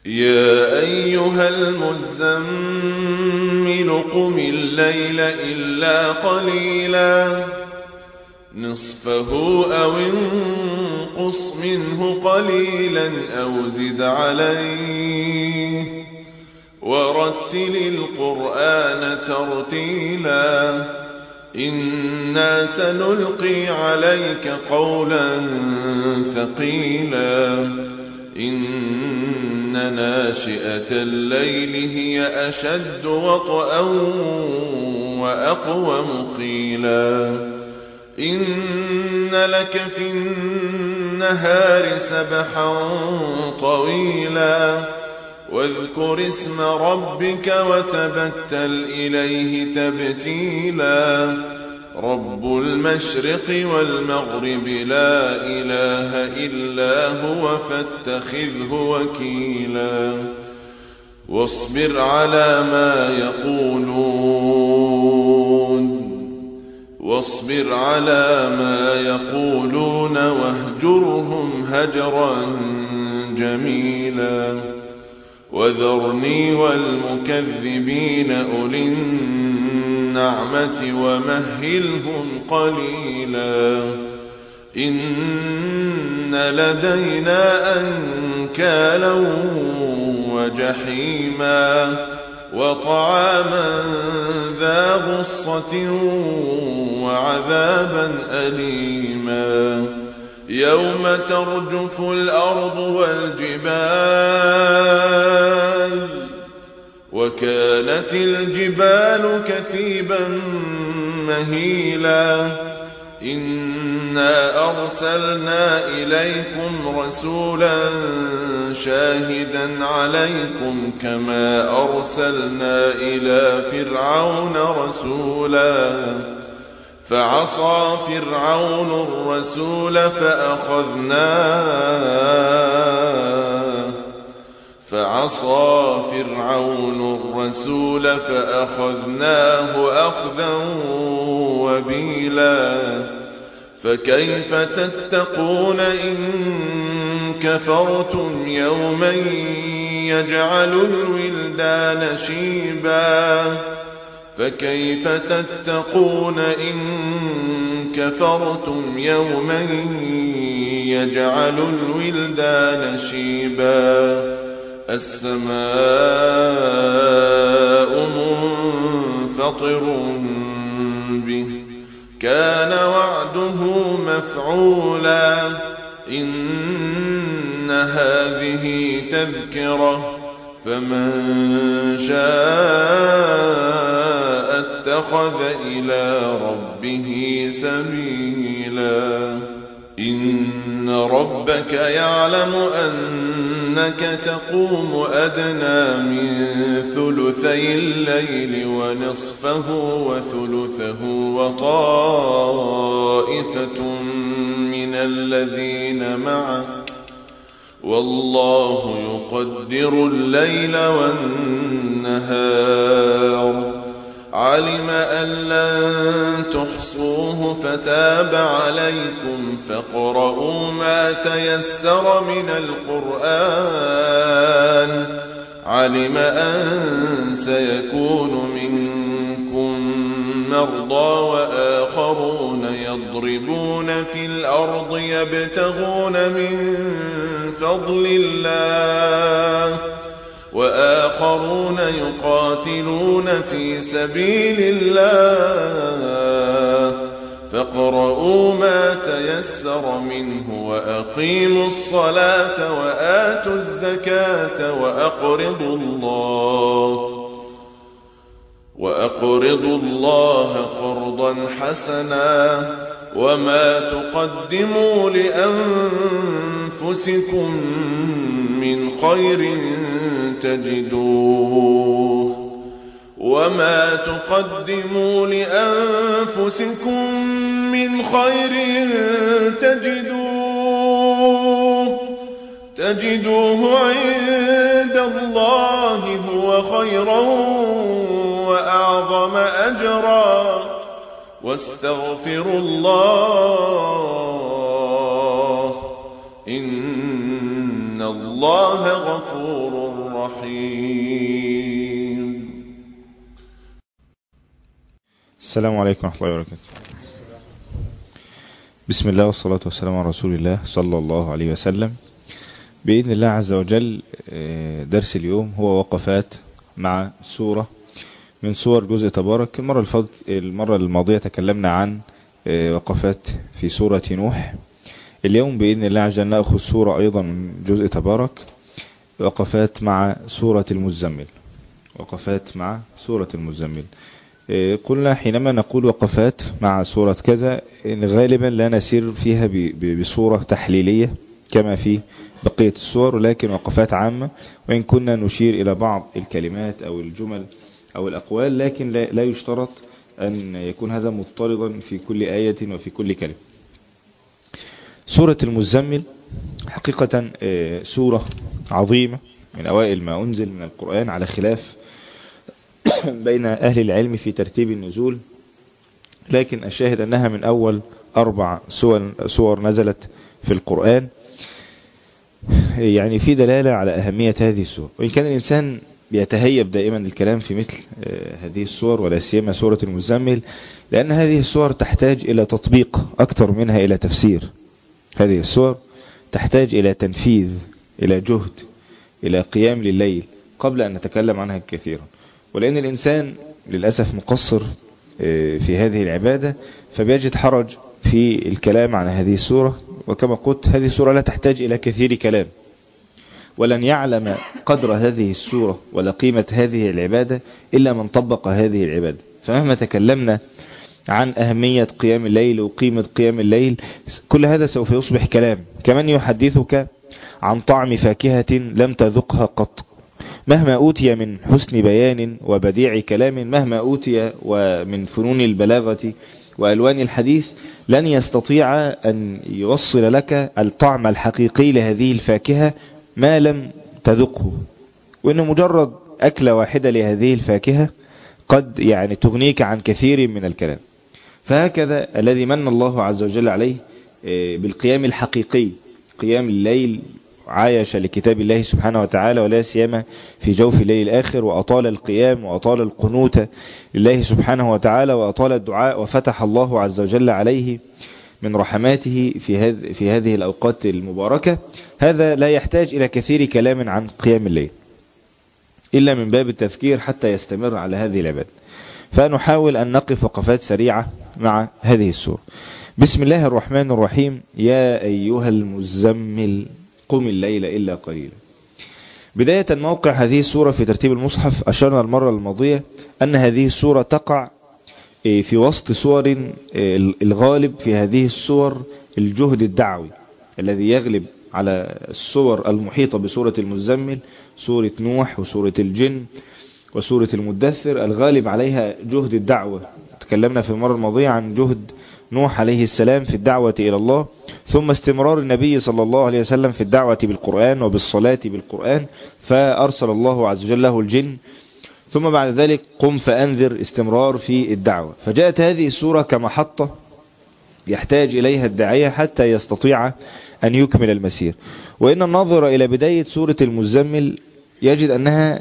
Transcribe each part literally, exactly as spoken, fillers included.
يا أيها المزمل قم الليل إلا قليلا نصفه أو انقص منه قليلا أو زد عليه ورتل القرآن ترتيلا إنا سنلقي عليك قولا ثقيلا إن ناشئة الليل هي أشد وطئا وأقوم قيلا إن لك في النهار سبحا طويلا واذكر اسم ربك وتبتل إليه تبتيلا رب المشرق والمغرب لا إله إلا هو فاتخذه وكيلا واصبر على ما يقولون واصبر على ما يقولون واهجرهم هجرا جميلا وذرني والمكذبين أولي النعمة ومهلهم قليلا إن لدينا أنكالا وجحيما وطعاما ذا غصة وعذابا أليما يوم ترجف الأرض والجبال وكانت الجبال كثيبا مهيلا إنا أرسلنا إليكم رسولا شاهدا عليكم كما أرسلنا إلى فرعون رسولا فعصى فرعون الرسول فأخذناه فعصى فرعون الرسول فأخذناه أخذا وبيلا فكيف تتقون إن كفرتم يوما يجعل الولدان شيبا فكيف تتقون إن كفرتم يوما يجعل الولدان شيبا السماء منفطر به كان وعده مفعولا إن هذه تذكرة فمن شاء اتخذ إلى ربه سبيلا إن ربك يعلم أنك تقوم أدنى من ثلثي الليل ونصفه وثلثه وطائفة من الذين معك والله يقدر الليل والنهار علم أن لن تحصوه فتاب عليكم فاقرؤوا ما تيسر من القرآن علم أن سيكون منكم مرضى وآخرون يضربون في الأرض يبتغون من فضل الله وآخرون يقاتلون في سبيل الله فاقرؤوا ما تيسر منه وأقيموا الصلاة وآتوا الزكاة وأقرضوا الله وأقرضوا الله قرضا حسنا وما تقدموا لأنفسكم من خير تجدوه وما تقدموا لأنفسكم من خير تجدوه تجدوه عند الله هو خيرا وأعظم أجرا واستغفروا الله إن الله غفور الرحيم. السلام عليكم ورحمة الله وبركاته. بسم الله والصلاة والسلام على رسول الله صلى الله عليه وسلم. بإذن الله عز وجل درس اليوم هو وقفات مع سورة من سور جزء تبارك. المرة, الفض... المرة الماضية تكلمنا عن وقفات في سورة نوح. اليوم بإذن الله عز وجل نأخذ سورة أيضا من جزء تبارك، وقفات مع سورة المزمل. وقفات مع سورة المزمل. قلنا حينما نقول وقفات مع سورة كذا إن غالبا لا نسير فيها بصورة تحليلية كما في بقية السور، ولكن وقفات عامة، وإن كنا نشير إلى بعض الكلمات أو الجمل أو الأقوال، لكن لا يشترط أن يكون هذا مضطردا في كل آية وفي كل كلمة. سورة المزمل حقيقة سورة عظيمة من أوائل ما أنزل من القرآن، على خلاف بين أهل العلم في ترتيب النزول، لكن الشاهد أنها من أول أربع سور نزلت في القرآن. يعني في دلالة على أهمية هذه السور، وإن كان الإنسان بيتهيب دائما الكلام في مثل هذه السور، ولا سيما سورة المزمل، لأن هذه السور تحتاج إلى تطبيق أكثر منها إلى تفسير. هذه السور تحتاج إلى تنفيذ، إلى جهد، إلى قيام لليل قبل أن نتكلم عنها كثيرا. ولأن الإنسان للأسف مقصر في هذه العبادة، فبيجد حرج في الكلام عن هذه السورة. وكما قلت هذه السورة لا تحتاج إلى كثير كلام، ولن يعلم قدر هذه السورة ولا قيمة هذه العبادة إلا من طبق هذه العبادة. فمهما تكلمنا عن أهمية قيام الليل وقيمة قيام الليل، كل هذا سوف يصبح كلام، كمن يحدثك عن طعم فاكهة لم تذقها قط. مهما أوتي من حسن بيان وبديع كلام، مهما أوتي ومن فنون البلاغة وألوان الحديث، لن يستطيع أن يوصل لك الطعم الحقيقي لهذه الفاكهة ما لم تذقه. وإن مجرد أكلة واحدة لهذه الفاكهة قد يعني تغنيك عن كثير من الكلام. فهكذا الذي من الله عز وجل عليه بالقيام الحقيقي، قيام الليل، عايش لكتاب الله سبحانه وتعالى، ولا سيما في جوف الليل الآخر، وأطال القيام وأطال القنوت لله سبحانه وتعالى، وأطال الدعاء، وفتح الله عز وجل عليه من رحماته في هذه في هذه الأوقات المباركة. هذا لا يحتاج إلى كثير كلام عن قيام الليل إلا من باب التذكير حتى يستمر على هذه العبادة. فنحاول أن نقف وقفات سريعة مع هذه السورة. بسم الله الرحمن الرحيم. يا أيها المزمل قم الليل إلا قليلا. بداية موقع هذه السورة في ترتيب المصحف، أشرنا المرة الماضية أن هذه السورة تقع في وسط سور الغالب في هذه السور الجهد الدعوي الذي يغلب على السور المحيطة بسورة المزمل، سورة نوح وسورة الجن وسورة المدثر. الغالب عليها جهد الدعوة. تكلمنا في المرة الماضية عن جهد نوح عليه السلام في الدعوة إلى الله، ثم استمرار النبي صلى الله عليه وسلم في الدعوة بالقرآن وبالصلاة بالقرآن، فأرسل الله عز وجل له الجن، ثم بعد ذلك قم فأنذر، استمرار في الدعوة. فجاءت هذه السورة كمحطة يحتاج إليها الداعية حتى يستطيع أن يكمل المسير. وإن الناظر إلى بداية سورة المزمل يجد أنها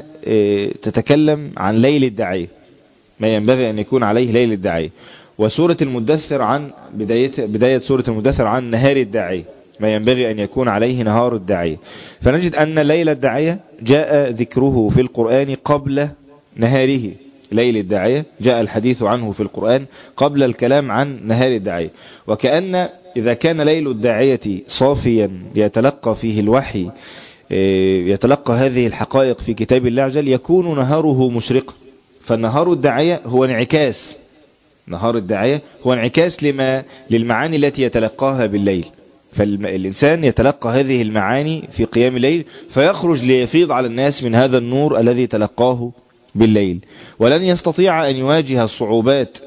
تتكلم عن ليل الداعية، ما ينبغي أن يكون عليه ليل الداعية، وسورة المدثر عن بداية, بداية سورة المدثر عن نهار الداعية، ما ينبغي أن يكون عليه نهار الداعية. فنجد أن ليل الداعية جاء ذكره في القرآن قبل نهاره. ليل الداعية جاء الحديث عنه في القرآن قبل الكلام عن نهار الداعية. وكأن إذا كان ليل الداعية صافيا يتلقى فيه الوحي، يتلقى هذه الحقائق في كتاب الله عز وجل، يكون نهاره مشرقا. فالنهار الداعية هو انعكاس، نهار الداعية هو انعكاس لما للمعاني التي يتلقاها بالليل. فالإنسان يتلقى هذه المعاني في قيام الليل، فيخرج ليفيض على الناس من هذا النور الذي تلقاه بالليل. ولن يستطيع أن يواجه الصعوبات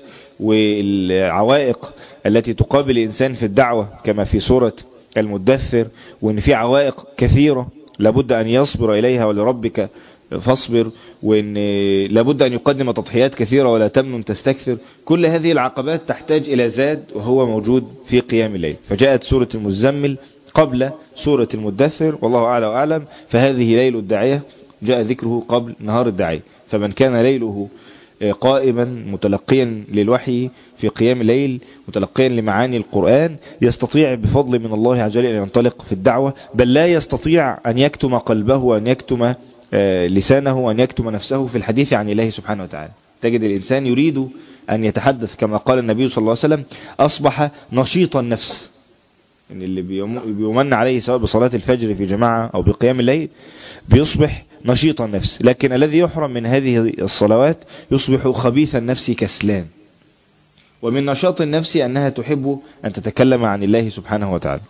والعوائق التي تقابل الإنسان في الدعوة كما في سورة المدثر، وإن في عوائق كثيرة لابد أن يصبر إليها، ولربك فاصبر، وإن لابد أن يقدم تضحيات كثيرة ولا تمنن تستكثر. كل هذه العقبات تحتاج إلى زاد، وهو موجود في قيام الليل. فجاءت سورة المزمل قبل سورة المدثر، والله أعلى وأعلم. فهذه ليل الداعية جاء ذكره قبل نهار الداعية. فمن كان ليله قائما متلقيا للوحي في قيام الليل متلقيا لمعاني القرآن يستطيع بفضل من الله عز وجل أن ينطلق في الدعوة، بل لا يستطيع أن يكتم قلبه وأن يكتم لسانه وأن يكتم نفسه في الحديث عن الله سبحانه وتعالى. تجد الإنسان يريد أن يتحدث كما قال النبي صلى الله عليه وسلم أصبح نشيط النفس. إن اللي بيمن عليه سواء بصلاة الفجر في جماعة أو بقيام الليل بيصبح نشيط النفس، لكن الذي يحرم من هذه الصلوات يصبح خبيث النفس كسلان. ومن نشاط النفس أنها تحب أن تتكلم عن الله سبحانه وتعالى.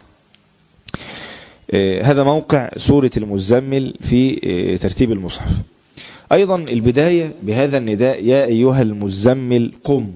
هذا موقع سورة المزمل في ترتيب المصحف. أيضا البداية بهذا النداء يا أيها المزمل قم.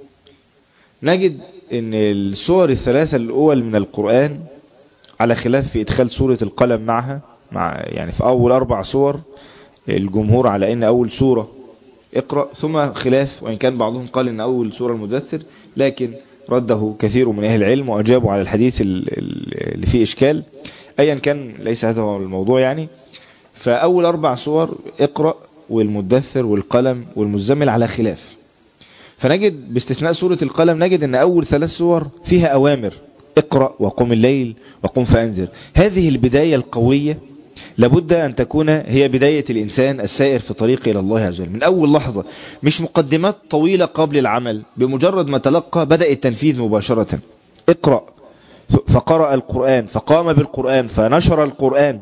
نجد أن السور الثلاثة الأول من القرآن على خلاف في إدخال سورة القلم معها، مع يعني في أول أربع سور الجمهور على أن أول سورة اقرأ، ثم خلاف وإن كان بعضهم قال أن أول سورة المدثر، لكن رده كثير من أهل العلم وأجابوا على الحديث اللي فيه إشكال. أيا كان ليس هذا هو الموضوع يعني. فأول أربع سور اقرأ والمدثر والقلم والمزمل على خلاف. فنجد باستثناء سورة القلم نجد أن أول ثلاث سور فيها أوامر، اقرأ وقم الليل وقم فأنذر. هذه البداية القوية لابد أن تكون هي بداية الإنسان السائر في طريق إلى الله عز وجل من أول لحظة، مش مقدمات طويلة قبل العمل. بمجرد ما تلقى بدأ التنفيذ مباشرة. اقرأ فقرأ القرآن فقام بالقرآن فنشر القرآن.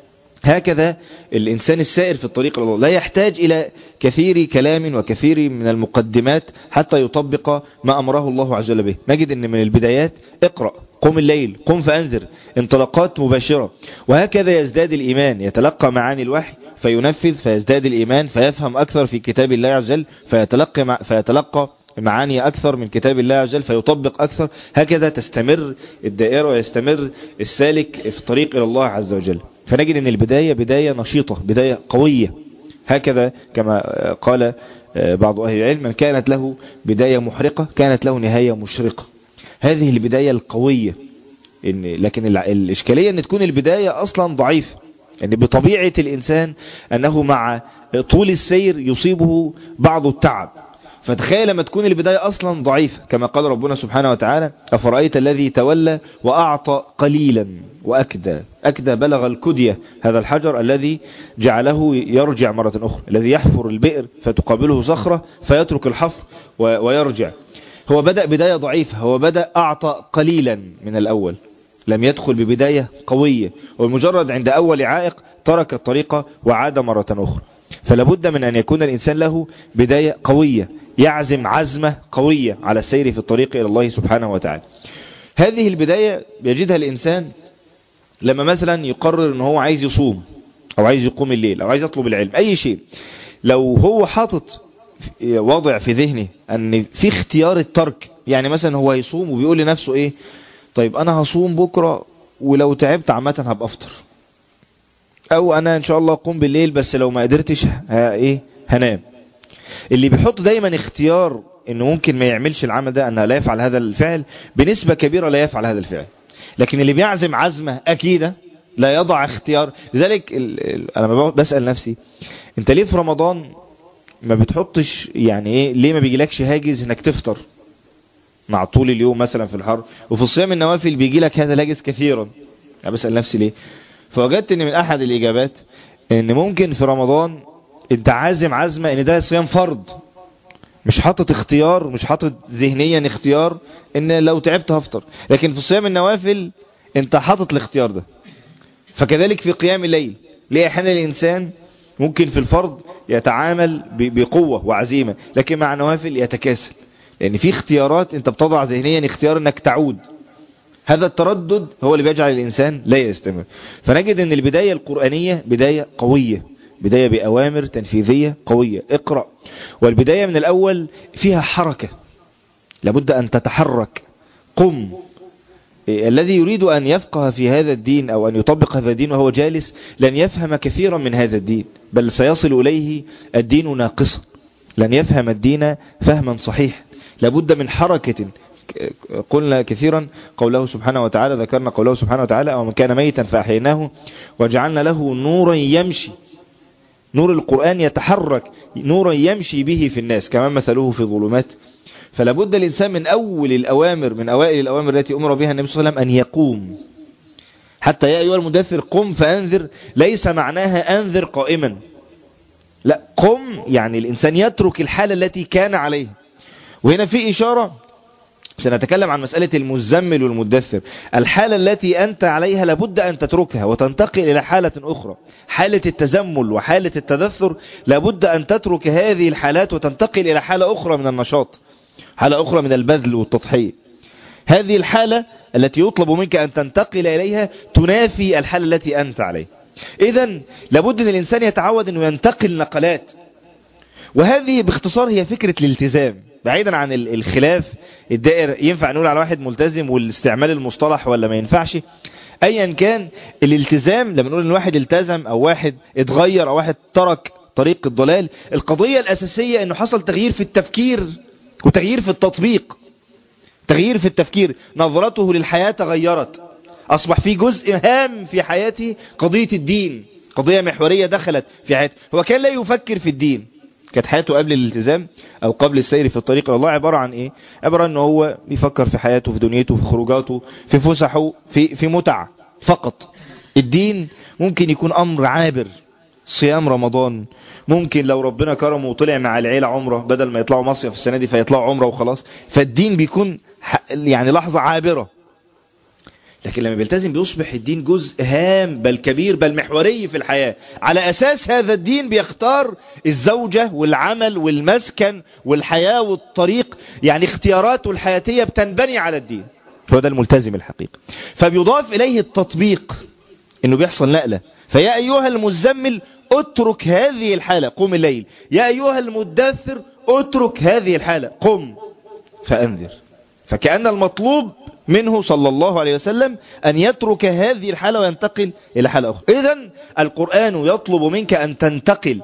هكذا الإنسان السائر في الطريق إلى الله لا يحتاج إلى كثير كلام وكثير من المقدمات حتى يطبق ما أمره الله عز وجل به. نجد أن من البدايات اقرأ قم الليل قم فأنذر، انطلاقات مباشرة. وهكذا يزداد الإيمان، يتلقى معاني الوحي فينفذ فيزداد الإيمان فيفهم أكثر في كتاب الله عز وجل فيتلقى, مع فيتلقى معاني أكثر من كتاب الله عز وجل فيطبق أكثر. هكذا تستمر الدائرة ويستمر السالك في الطريق إلى الله عز وجل. فنجد أن البداية بداية نشيطة، بداية قوية. هكذا كما قال بعض أهل العلم من كانت له بداية محرقة كانت له نهاية مشرقة. هذه البداية القوية. إن لكن الإشكالية أن تكون البداية أصلا ضعيفة، يعني بطبيعة الإنسان أنه مع طول السير يصيبه بعض التعب. فتخيل لما تكون البداية أصلا ضعيفة كما قال ربنا سبحانه وتعالى أفرأيت الذي تولى وأعطى قليلا وأكدى. أكدى بلغ الكدية، هذا الحجر الذي جعله يرجع مرة أخرى، الذي يحفر البئر فتقابله صخرة فيترك الحفر ويرجع. هو بدأ بداية ضعيفة، هو بدأ أعطى قليلا من الأول، لم يدخل ببداية قوية، ومجرد عند أول عائق ترك الطريقة وعاد مرة أخرى. فلابد من أن يكون الإنسان له بداية قوية، يعزم عزمة قوية على السير في الطريق إلى الله سبحانه وتعالى. هذه البداية يجدها الإنسان لما مثلا يقرر أنه هو عايز يصوم أو عايز يقوم الليل أو عايز يطلب العلم، أي شيء. لو هو حاطط وضع في ذهنه أن في اختيار الترك، يعني مثلا هو يصوم وبيقول لنفسه إيه، طيب أنا هصوم بكرة ولو تعبت عامة هبقى أفطر، أو أنا إن شاء الله أقوم بالليل بس لو ما قدرتش ها إيه هنام. اللي بيحط دايما اختيار انه ممكن ما يعملش العمل ده، انه لا يفعل هذا الفعل، بنسبة كبيرة لا يفعل هذا الفعل. لكن اللي بيعزم عزمة اكيدة لا يضع اختيار. لذلك انا بسأل نفسي انت ليه في رمضان ما بتحطش يعني ايه، ليه ما بيجيلكش هاجز انك تفطر مع طول اليوم مثلا في الحر، وفي الصيام النوافل بيجي لك هذا الهاجز كثيرا؟ انا بسأل نفسي ليه. فوجدت ان من احد الاجابات ان ممكن في رمضان انت عازم عزمة ان ده صيام فرض، مش حاطط اختيار، مش حاطط ذهنيا اختيار ان لو تعبت هفطر. لكن في صيام النوافل انت حاطط الاختيار ده. فكذلك في قيام الليل، ليه احيانا الانسان ممكن في الفرض يتعامل بقوة وعزيمة، لكن مع نوافل يتكاسل، لان في اختيارات انت بتضع ذهنيا اختيار انك تعود. هذا التردد هو اللي بيجعل الانسان لا يستمر. فنجد ان البداية القرآنية بداية قوية، بداية بأوامر تنفيذية قوية. اقرأ، والبداية من الأول فيها حركة، لابد أن تتحرك. قم. الذي يريد أن يفقه في هذا الدين أو أن يطبق هذا الدين وهو جالس لن يفهم كثيرا من هذا الدين، بل سيصل إليه الدين ناقصا، لن يفهم الدين فهما صحيح. لابد من حركة. قلنا كثيرا قوله سبحانه وتعالى، ذكرنا قوله سبحانه وتعالى أو من كان ميتا فأحييناه وجعلنا له نورا يمشي نور القرآن يتحرك نورا يمشي به في الناس كمان مثله في ظلمات. فلا بد الإنسان من أول الأوامر من أوائل الأوامر التي أمر بها النبي صلى الله عليه وسلم أن يقوم. حتى يا أيها المدثر قم فأنذر ليس معناها أنذر قائما، لا، قم يعني الإنسان يترك الحالة التي كان عليها. وهنا في إشارة، سنتكلم عن مسألة المزمل والمدثر. الحالة التي أنت عليها لابد أن تتركها وتنتقل إلى حالة أخرى. حالة التزمل وحالة التدثر لابد أن تترك هذه الحالات وتنتقل إلى حالة أخرى من النشاط، حالة أخرى من البذل والتضحية. هذه الحالة التي يطلب منك أن تنتقل إليها تنافي الحالة التي أنت عليها. إذن لابد أن الإنسان يتعود أنه ينتقل نقلات. وهذه باختصار هي فكرة الالتزام، بعيدا عن الخلاف الدائر ينفع نقول على واحد ملتزم والاستعمال المصطلح ولا ما ينفعش. ايا كان الالتزام، لما نقول ان واحد التزم او واحد اتغير او واحد ترك طريق الضلال، القضية الاساسية انه حصل تغيير في التفكير وتغيير في التطبيق. تغيير في التفكير، نظرته للحياة تغيرت، اصبح في جزء هام في حياته قضية الدين، قضية محورية دخلت في حياته. هو كان لا يفكر في الدين، كانت حياته قبل الالتزام او قبل السير في الطريق الى الله عبارة عن ايه؟ عبارة انه هو بيفكر في حياته، في دنيته، في خروجاته، في فسحه، في في متع فقط. الدين ممكن يكون امر عابر، صيام رمضان، ممكن لو ربنا كرمه وطلع مع العيلة عمره بدل ما يطلعوا مصيف السنة دي فيطلعوا عمره وخلاص. فالدين بيكون يعني لحظة عابرة. لكن لما بيلتزم بيصبح الدين جزء هام بل كبير بل محوري في الحياة. على أساس هذا الدين بيختار الزوجة والعمل والمسكن والحياة والطريق، يعني اختياراته الحياتية بتنبني على الدين. هو ده الملتزم الحقيقي. فبيضاف إليه التطبيق، إنه بيحصل نقلة. فيا أيها المزمل اترك هذه الحالة قم الليل، يا أيها المدثر اترك هذه الحالة قم فأنذر. فكأن المطلوب منه صلى الله عليه وسلم أن يترك هذه الحالة وينتقل إلى حالة أخرى. إذن القرآن يطلب منك أن تنتقل،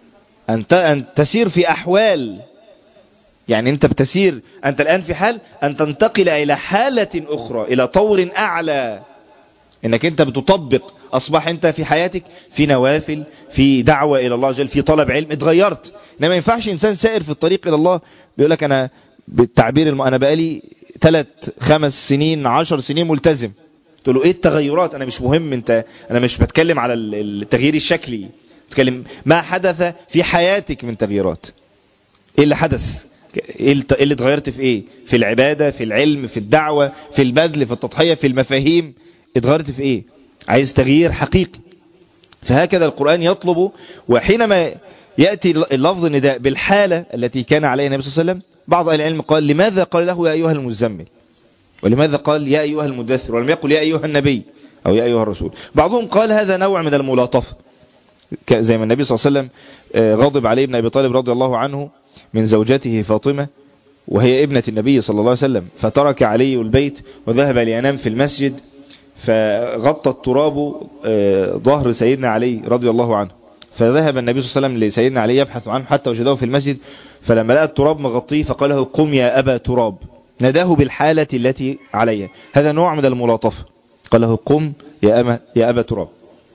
أن تسير في أحوال، يعني أنت بتسير، أنت الآن في حال، أن تنتقل إلى حالة أخرى، إلى طور أعلى، إنك أنت بتطبق. أصبح أنت في حياتك في نوافل، في دعوة إلى الله جل، في طلب علم، اتغيرت. إنما ما ينفعش إنسان سائر في الطريق إلى الله بيقول لك أنا بالتعبير الم... أنا بقالي ثلاث خمس سنين عشر سنين ملتزم. تقول له ايه التغيرات؟ انا مش مهم، انت انا مش بتكلم على التغيير الشكلي، بتكلم ما حدث في حياتك من تغييرات. ايه اللي حدث؟ ايه اللي اتغيرت في ايه؟ في العبادة، في العلم، في الدعوة، في البذل، في التضحية، في المفاهيم، اتغيرت في ايه؟ عايز تغيير حقيقي. فهكذا القرآن يطلب. وحينما يأتي اللفظ النداء بالحالة التي كان عليها النبي صلى الله عليه وسلم، بعض أهل العلم قال لماذا قال له يا أيها المزمل، ولماذا قال يا أيها المدثر، ولم يقل يا أيها النبي أو يا أيها الرسول. بعضهم قال هذا نوع من الملاطفة، زي ما النبي صلى الله عليه وسلم غضب عليه ابن أبي طالب رضي الله عنه من زوجته فاطمة وهي ابنة النبي صلى الله عليه وسلم، فترك علي البيت وذهب لينام في المسجد، فغطى التراب ظهر سيدنا علي رضي الله عنه، فذهب النبي صلى الله عليه وسلم لسيدنا علي يبحث عنه حتى وجده في المسجد، فلما لقى التراب مغطيه فقال له قم يا أبا تراب، نداه بالحالة التي عليها. هذا نوع من الملاطفة، قال له قم يا أبا, يا أبا تراب.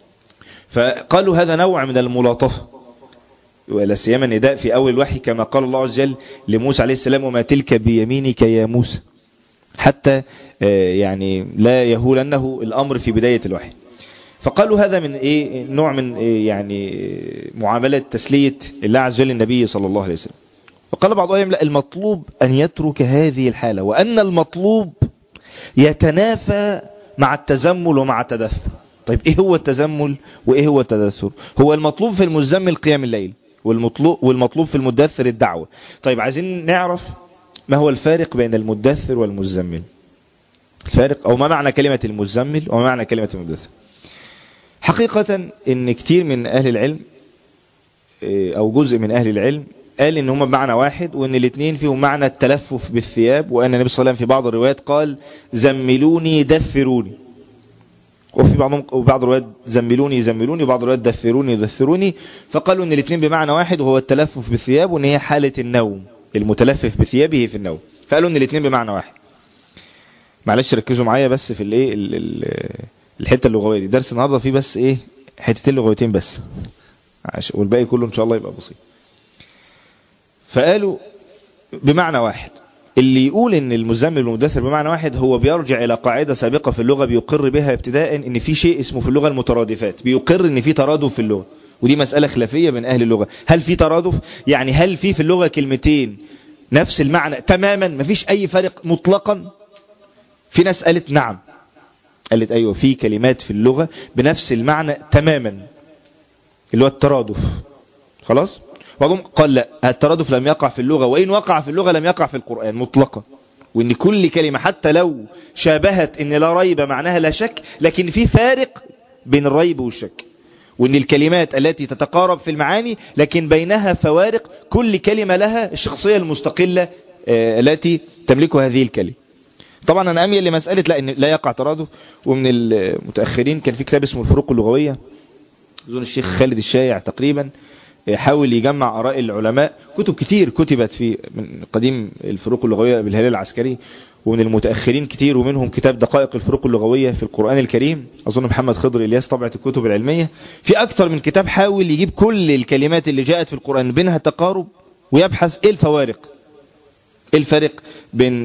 فقالوا هذا نوع من الملاطفة، ولا سيما النداء في أول الوحي كما قال الله عز وجل لموسى عليه السلام وما تلك بيمينك يا موسى، حتى يعني لا يهولنه الأمر في بداية الوحي. فقالوا هذا من إيه؟ نوع من إيه؟ يعني معاملة تسلية الله عز وجل النبي صلى الله عليه وسلم. وقال بعض العلماء لا، المطلوب أن يترك هذه الحالة، وأن المطلوب يتنافى مع التزمل ومع التدثر. طيب إيه هو التزمل وإيه هو التدثر؟ هو المطلوب في المزمل قيام الليل، والمطلوب, والمطلوب في المدثر الدعوة. طيب عايزين نعرف ما هو الفارق بين المدثر والمزمل، الفارق أو ما معنى كلمة المزمل وما معنى كلمة المدثر. حقيقة إن كتير من أهل العلم أو جزء من أهل العلم قال إن هم بمعنى واحد، وإن الاثنين فيهم معنى التلفف بالثياب، وأن النبي صلى الله عليه وسلم في بعض الروايات قال زملوني دثروني، وفي بعضهم وبعض الروايات زملوني زملوني، وبعض الروايات دثروني دثروني. فقالوا إن الاثنين بمعنى واحد، وهو التلفف بالثياب، وإن هي حالة النوم، المتلفف بثيابه في النوم. فقالوا إن الاثنين بمعنى واحد. معلش ركزوا معايا بس في الايه الحته اللغويه دي، درس النهارده فيه بس ايه حتتين لغويتين بس، والباقي كله ان شاء الله يبقى بسيط. فقالوا بمعنى واحد. اللي يقول ان المزمل والمدثر بمعنى واحد هو بيرجع الى قاعدة سابقة في اللغة بيقر بها ابتداء ان في شيء اسمه في اللغة المترادفات، بيقر ان في ترادف في اللغة، ودي مسألة خلافية بين اهل اللغة. هل في ترادف؟ يعني هل في في اللغة كلمتين نفس المعنى تماما مفيش اي فرق مطلقا؟ في ناس قالت نعم، قالت ايوه في كلمات في اللغة بنفس المعنى تماما اللي هو الترادف. خلاص. بعضهم قال لا، الترادف لم يقع في اللغة، وإن وقع في اللغة لم يقع في القرآن مطلقا، وإن كل كلمة حتى لو شابهت إن لا ريب معناها لا شك، لكن في فارق بين الريب والشك، وإن الكلمات التي تتقارب في المعاني لكن بينها فوارق، كل كلمة لها الشخصية المستقلة التي تملكها هذه الكلمة. طبعا أنا أميل لمسألة لا، إن لا يقع ترادف. ومن المتأخرين كان في كتاب اسمه الفروق اللغوية، أظن الشيخ خالد الشايع تقريبا حاول يجمع آراء العلماء، كتب كتير كتبت في من قديم الفروق اللغوية بالهلال العسكري، ومن المتأخرين كتير، ومنهم كتاب دقائق الفروق اللغوية في القرآن الكريم، أظن محمد خضر إلياس طبعة الكتب العلمية. في أكثر من كتاب حاول يجيب كل الكلمات اللي جاءت في القرآن بينها تقارب، ويبحث إيه الفوارق، إيه الفرق بين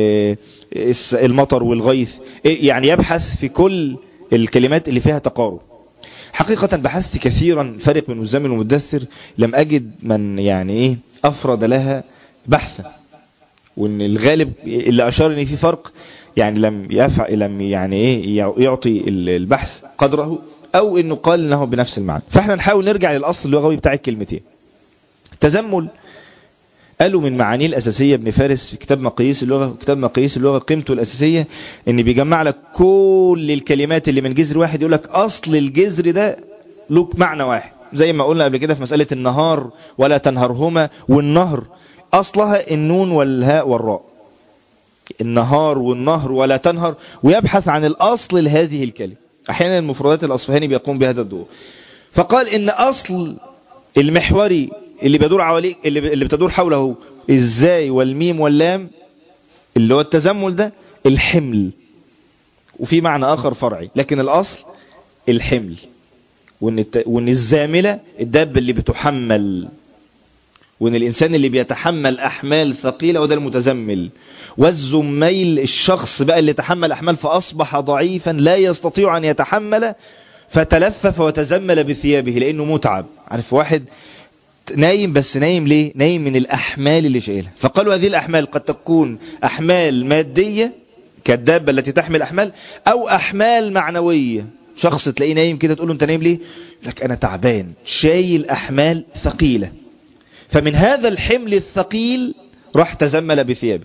المطر والغيث، يعني يبحث في كل الكلمات اللي فيها تقارب. حقيقة بحثت كثيرا فرق بين المزمل والمدثر، لم أجد من يعني إيه أفرد لها بحثا، وإن الغالب اللي أشار إن في فرق يعني لم يفعل لم يعني إيه يعطي البحث قدره، أو إنه قال إنه بنفس المعنى. فإحنا نحاول نرجع للأصل اللغوي بتاع الكلمتين. التزمل قالوا من معانيه الأساسية ابن فارس في كتاب مقاييس اللغة، كتاب مقاييس اللغة قيمته الأساسية إن بيجمع لك كل الكلمات اللي من جذر واحد، يقول لك أصل الجذر ده له معنى واحد، زي ما قلنا قبل كده في مسألة النهار ولا تنهرهما، والنهر أصلها النون والهاء والراء، النهار والنهر ولا تنهر، ويبحث عن الأصل لهذه الكلمة. أحيانا المفردات الأصفهاني بيقوم بهذا الدور، فقال إن أصل المحوري اللي بيدور حواليه اللي, اللي بتدور حوله ازاي والميم واللام اللي هو التزمل ده الحمل، وفي معنى آخر فرعي، لكن الأصل الحمل، وإن, الت... وإن الزاملة الدابة اللي بتحمل، وإن الإنسان اللي بيتحمل أحمال ثقيلة وده المتزمل، والزميل الشخص بقى اللي تحمل أحمال فأصبح ضعيفا لا يستطيع أن يتحمل فتلفف وتزمل بثيابه لأنه متعب. عارف واحد نايم، بس نايم ليه؟ نايم من الأحمال اللي شايلها. فقالوا هذه الأحمال قد تكون أحمال مادية كالدابة التي تحمل أحمال، أو أحمال معنوية، شخص تلاقيه نايم كده تقول له أنت نايم ليه؟ لك أنا تعبان شايل أحمال ثقيلة، فمن هذا الحمل الثقيل راح تزمل بثيابه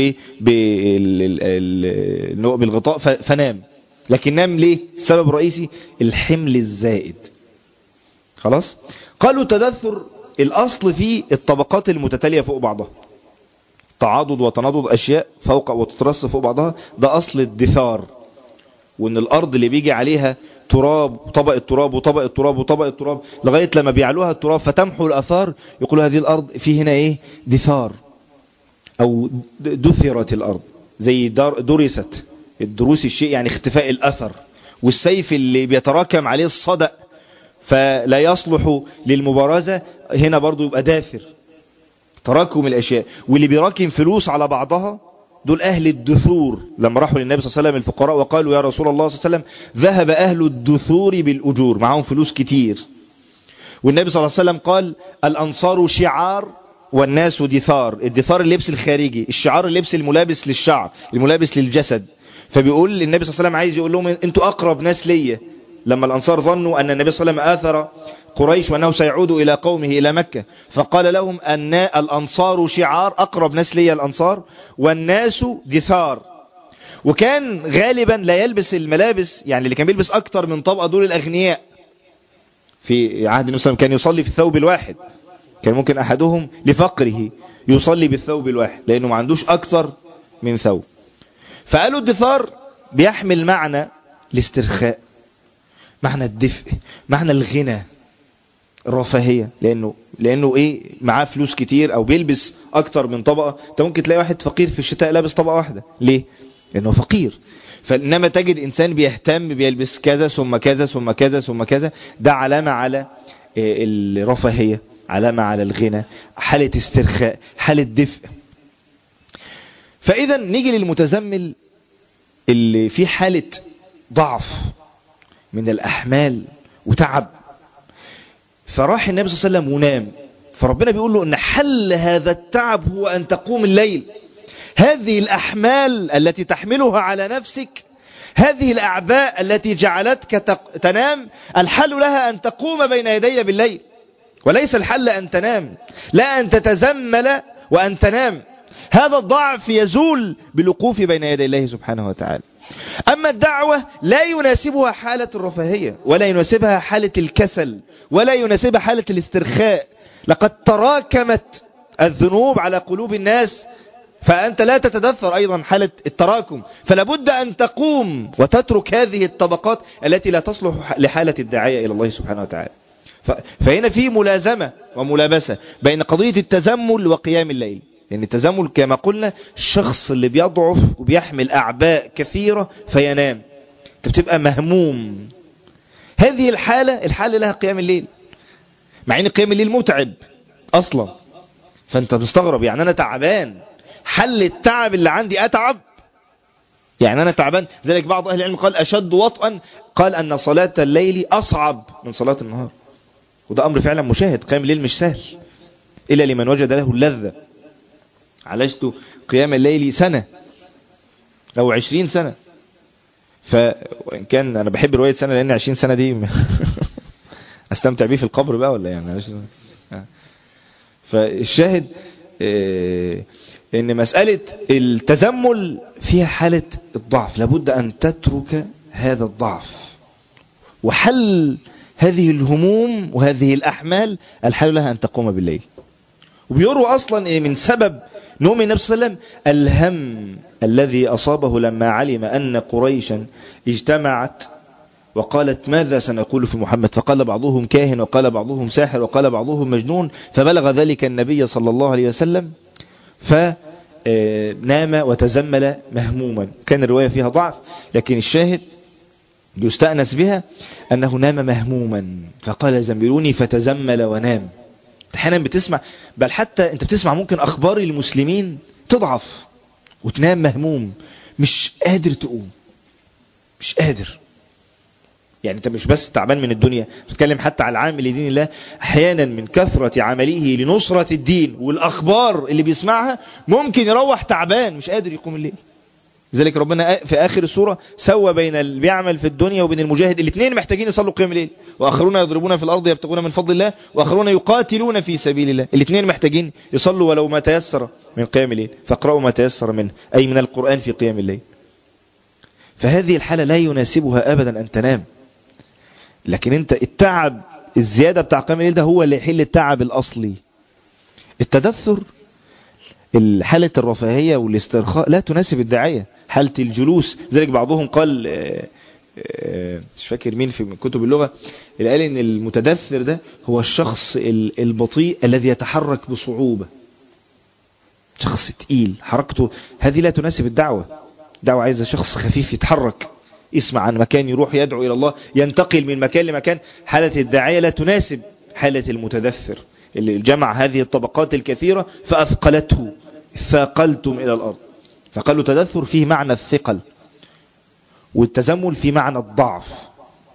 وبالغطاء فنام. لكن نام ليه؟ السبب الرئيسي الحمل الزائد. خلاص. قالوا تدثر الأصل فيه الطبقات المتتالية فوق بعضها، تعاضد وتناضد أشياء فوق وتترص فوق بعضها، ده أصل الدثار. وإن الأرض اللي بيجي عليها تراب، طبق التراب وطبق التراب وطبق التراب لغاية لما بيعلوها التراب فتمحو الأثار، يقولوا هذه الأرض في هنا إيه؟ دثار، أو دثرت الأرض، زي درست، الدروس الشيء يعني اختفاء الأثر. والسيف اللي بيتراكم عليه الصدأ فلا يصلح للمبارزة هنا برضو يبقى داثر، تراكم الأشياء. واللي بيراكم فلوس على بعضها دول أهل الدثور، لما راحوا للنبي صلى الله عليه وسلم الفقراء وقالوا يا رسول الله صلى الله عليه وسلم ذهب أهل الدثور بالأجور، معهم فلوس كتير. والنبي صلى الله عليه وسلم قال الأنصار شعار والناس دثار، الدثار اللبس الخارجي، الشعار اللبس الملابس للشعر الملابس للجسد. فبيقول النبي صلى الله عليه وسلم عايز يقول لهم انتوا أقرب ناس ليا، لما الأنصار ظنوا أن النبي صلى الله عليه وسلم آثر قريش وأنه سيعود إلى قومه إلى مكة، فقال لهم أن الأنصار شعار، أقرب ناس لي الأنصار، والناس دثار. وكان غالبا لا يلبس الملابس، يعني اللي كان بيلبس أكتر من طبقة دول الأغنياء. في عهد النبي صلى الله عليه وسلم كان يصلي في الثوب الواحد، كان ممكن أحدهم لفقره يصلي بالثوب الواحد لأنه ما عندوش أكتر من ثوب. فقالوا الدثار بيحمل معنى الاسترخاء، معنى الدفء، معنى الغنى، الرفاهية، لأنه لأنه إيه معاه فلوس كتير أو بيلبس أكتر من طبقة. أنت ممكن تلاقي واحد فقير في الشتاء لابس طبقة واحدة، ليه؟ لأنه فقير. فإنما تجد إنسان بيهتم بيلبس كذا ثم كذا ثم كذا ثم كذا، ده علامة على الرفاهية، علامة على الغنى، حالة استرخاء، حالة دفء. فإذا نيجي للمتزمل اللي في حالة ضعف من الأحمال وتعب، فراح النبي صلى الله عليه وسلم ونام، فربنا بيقول له ان حل هذا التعب هو ان تقوم الليل. هذه الأحمال التي تحملها على نفسك، هذه الأعباء التي جعلتك تنام، الحل لها أن تقوم بين يدي بالليل، وليس الحل أن تنام، لا أن تتزمل وأن تنام. هذا الضعف يزول بالوقوف بين يدي الله سبحانه وتعالى. أما الدعوة لا يناسبها حالة الرفاهية، ولا يناسبها حالة الكسل، ولا يناسبها حالة الاسترخاء. لقد تراكمت الذنوب على قلوب الناس، فأنت لا تتدثر أيضا حالة التراكم، فلا بد أن تقوم وتترك هذه الطبقات التي لا تصلح لحالة الداعية إلى الله سبحانه وتعالى. فهنا في ملازمة وملابسة بين قضية التزمل وقيام الليل. لأن التزمل كما قلنا الشخص اللي بيضعف وبيحمل أعباء كثيرة فينام، انت بتبقى مهموم. هذه الحالة الحالة لها قيام الليل، مع ان قيام الليل متعب أصلا، فانت مستغرب يعني أنا تعبان، حل التعب اللي عندي أتعب؟ يعني أنا تعبان. ذلك بعض أهل العلم قال أشد وطئا، قال أن صلاة الليل أصعب من صلاة النهار، وده أمر فعلا مشاهد. قيام الليل مش سهل إلا لمن وجد له اللذة. عالجت قيام الليل سنة أو عشرين سنة، فإن كان أنا بحب رواية سنة لأن عشرين سنة دي أستمتع بيه في القبر بقى ولا يعني. فالشاهد إن مسألة التزمل فيها حالة الضعف، لابد أن تترك هذا الضعف. وحل هذه الهموم وهذه الأحمال الحل لها أن تقوم بالليل. وبيروى أصلا من سبب نوم النبي صلى الله عليه وسلم الهم الذي أصابه لما علم أن قريشا اجتمعت وقالت ماذا سنقول في محمد، فقال بعضهم كاهن وقال بعضهم ساحر وقال بعضهم مجنون، فبلغ ذلك النبي صلى الله عليه وسلم فنام وتزمل مهموما. كان الرواية فيها ضعف، لكن الشاهد يستأنس بها أنه نام مهموما، فقال زملوني فتزمل ونام. احيانا بتسمع، بل حتى انت بتسمع ممكن اخبار المسلمين تضعف وتنام مهموم، مش قادر تقوم، مش قادر. يعني انت مش بس تعبان من الدنيا، بتتكلم حتى على العامل لدين الله، احيانا من كثرة عمله لنصرة الدين والاخبار اللي بيسمعها ممكن يروح تعبان مش قادر يقوم الليل. لذلك ربنا في آخر السورة سوى بين اللي بيعمل في الدنيا وبين المجاهد، الاثنين محتاجين يصلوا قيام الليل، وآخرون يضربون في الأرض يبتغون من فضل الله، وآخرون يقاتلون في سبيل الله. الاثنين محتاجين يصلوا ولو ما تيسر من قيام الليل، فاقرأوا ما تيسر منه، أي من القرآن في قيام الليل. فهذه الحالة لا يناسبها أبدا أن تنام. لكن انت التعب الزيادة بتاع قيام الليل ده هو اللي يحل التعب الأصلي. التدثر، حالة الرفاهية والاسترخاء لا تناسب الداعية. حالة الجلوس، ذلك بعضهم قال مش فاكر مين في كتب اللغة اللي قال ان المتدثر ده هو الشخص البطيء الذي يتحرك بصعوبة، شخص تقيل حركته، هذه لا تناسب الدعوة. الدعوة عايزة شخص خفيف يتحرك، يسمع عن مكان، يروح يدعو إلى الله، ينتقل من مكان لمكان. حالة الداعية لا تناسب حالة المتدثر اللي جمع هذه الطبقات الكثيرة فأثقلته، ثاقلتم إلى الأرض. فقالوا تدثر فيه معنى الثقل، والتزمل فيه معنى الضعف.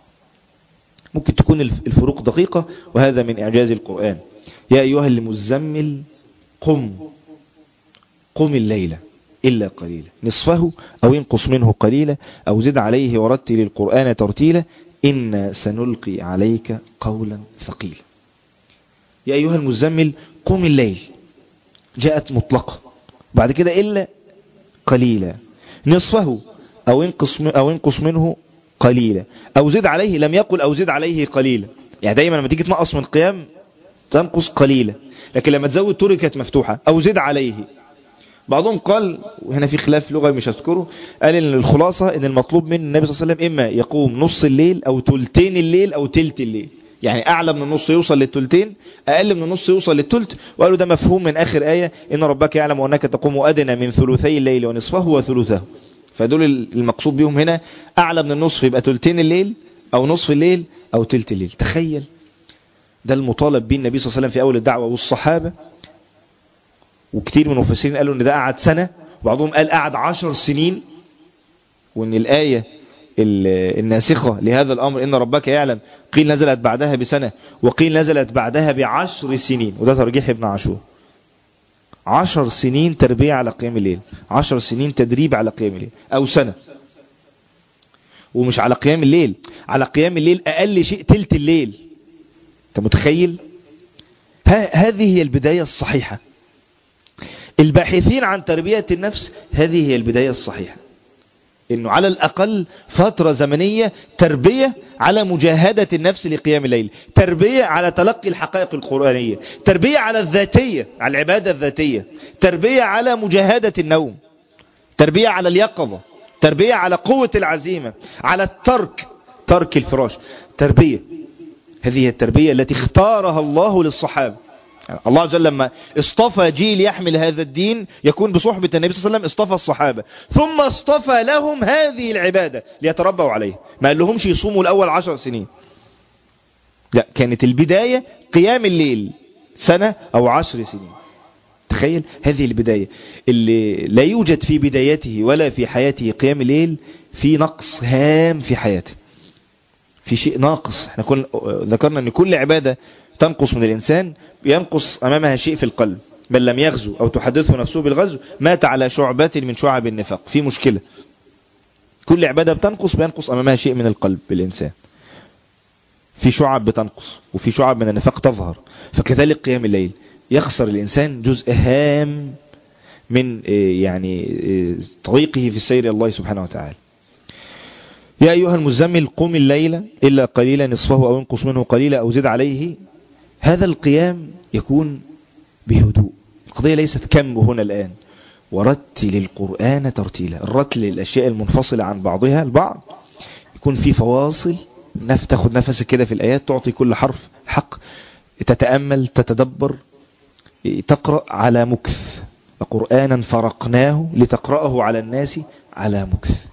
ممكن تكون الفروق دقيقة، وهذا من إعجاز القرآن. يا أيها المزمل قم قم الليلة إلا قليلا نصفه أو انقص منه قليلا أو زد عليه ورتل القرآن ترتيلا إنا سنلقي عليك قولا ثقيلا. يا أيها المزمل قم الليل، جاءت مطلقة، بعد كده إلا قليلا نصفه أو انقص أو انقص منه قليلا أو زد عليه. لم يقل أو زد عليه قليلا، يعني دايما لما تيجي تنقص من القيام تنقص قليلا، لكن لما تزود تركت مفتوحة أو زد عليه. بعضهم قال، وهنا في خلاف لغة مش هذكره، قال ان الخلاصة ان المطلوب من النبي صلى الله عليه وسلم اما يقوم نص الليل او تلتين الليل او تلت الليل، يعني اعلى من النص يوصل للتلتين، اقل من النص يوصل للتلت. وقالوا ده مفهوم من اخر آية ان ربك يعلم وانك تقوم ادنى من ثلثي الليل ونصفه وثلثه. فدول المقصود بهم هنا اعلى من النصف يبقى تلتين الليل او نصف الليل او تلت الليل. تخيل ده المطالب به النبي صلى الله عليه وسلم في أول الدعوة والصحابة. وكتير من المفسرين قالوا ان ده قعد سنة، وبعضهم قال قعد عشر سنين، وان الآية الناسخة لهذا الأمر إن ربك يعلم قيل نزلت بعدها بسنة وقيل نزلت بعدها بعشر سنين، وده ترجيح ابن عاشور. عشر سنين تربية على قيام الليل، عشر سنين تدريب على قيام الليل، أو سنة. ومش على قيام الليل، على قيام الليل أقل شيء تلت الليل. أنت متخيل؟ هذه هي البداية الصحيحة. الباحثين عن تربية النفس هذه هي البداية الصحيحة، إنه على الأقل فترة زمنية تربية على مجاهدة النفس لقيام الليل، تربية على تلقي الحقائق القرآنية، تربية على الذاتية، على العبادة الذاتية، تربية على مجاهدة النوم، تربية على اليقظة، تربية على قوة العزيمة، على الترك، ترك الفراش، تربية. هذه هي التربية التي اختارها الله للصحابة. الله عز وجل لما اصطفى جيل يحمل هذا الدين يكون بصحبة النبي صلى الله عليه وسلم، اصطفى الصحابة ثم اصطفى لهم هذه العبادة ليتربوا عليها. ما قال لهمش يصوموا الأول عشر سنين، لا، كانت البداية قيام الليل سنة أو عشر سنين. تخيل هذه البداية اللي لا يوجد في بدايته ولا في حياته قيام الليل، في نقص هام في حياته، في شيء ناقص. احنا كل ذكرنا ان كل عبادة تنقص من الإنسان ينقص أمامها شيء في القلب. بل لم يغزو أو تحدثه نفسه بالغزو مات على شعبة من شعب النفاق. في مشكلة، كل عبادة بتنقص بينقص أمامها شيء من القلب بالإنسان، في شعب بتنقص وفي شعب من النفاق تظهر. فكذلك قيام الليل يخسر الإنسان جزء هام من يعني طريقه في السير الله سبحانه وتعالى. يا أيها المزمل قم الليل إلا قليلا نصفه أو انقص منه قليلا أو زد عليه. هذا القيام يكون بهدوء. القضية ليست كم هنا الآن. ورتل القرآن ترتيلا. الرتل للأشياء المنفصلة عن بعضها البعض يكون في فواصل، تاخد نفسك كده في الآيات، تعطي كل حرف حق، تتأمل، تتدبر، تقرأ على مكث. قرآنا فرقناه لتقرأه على الناس على مكث.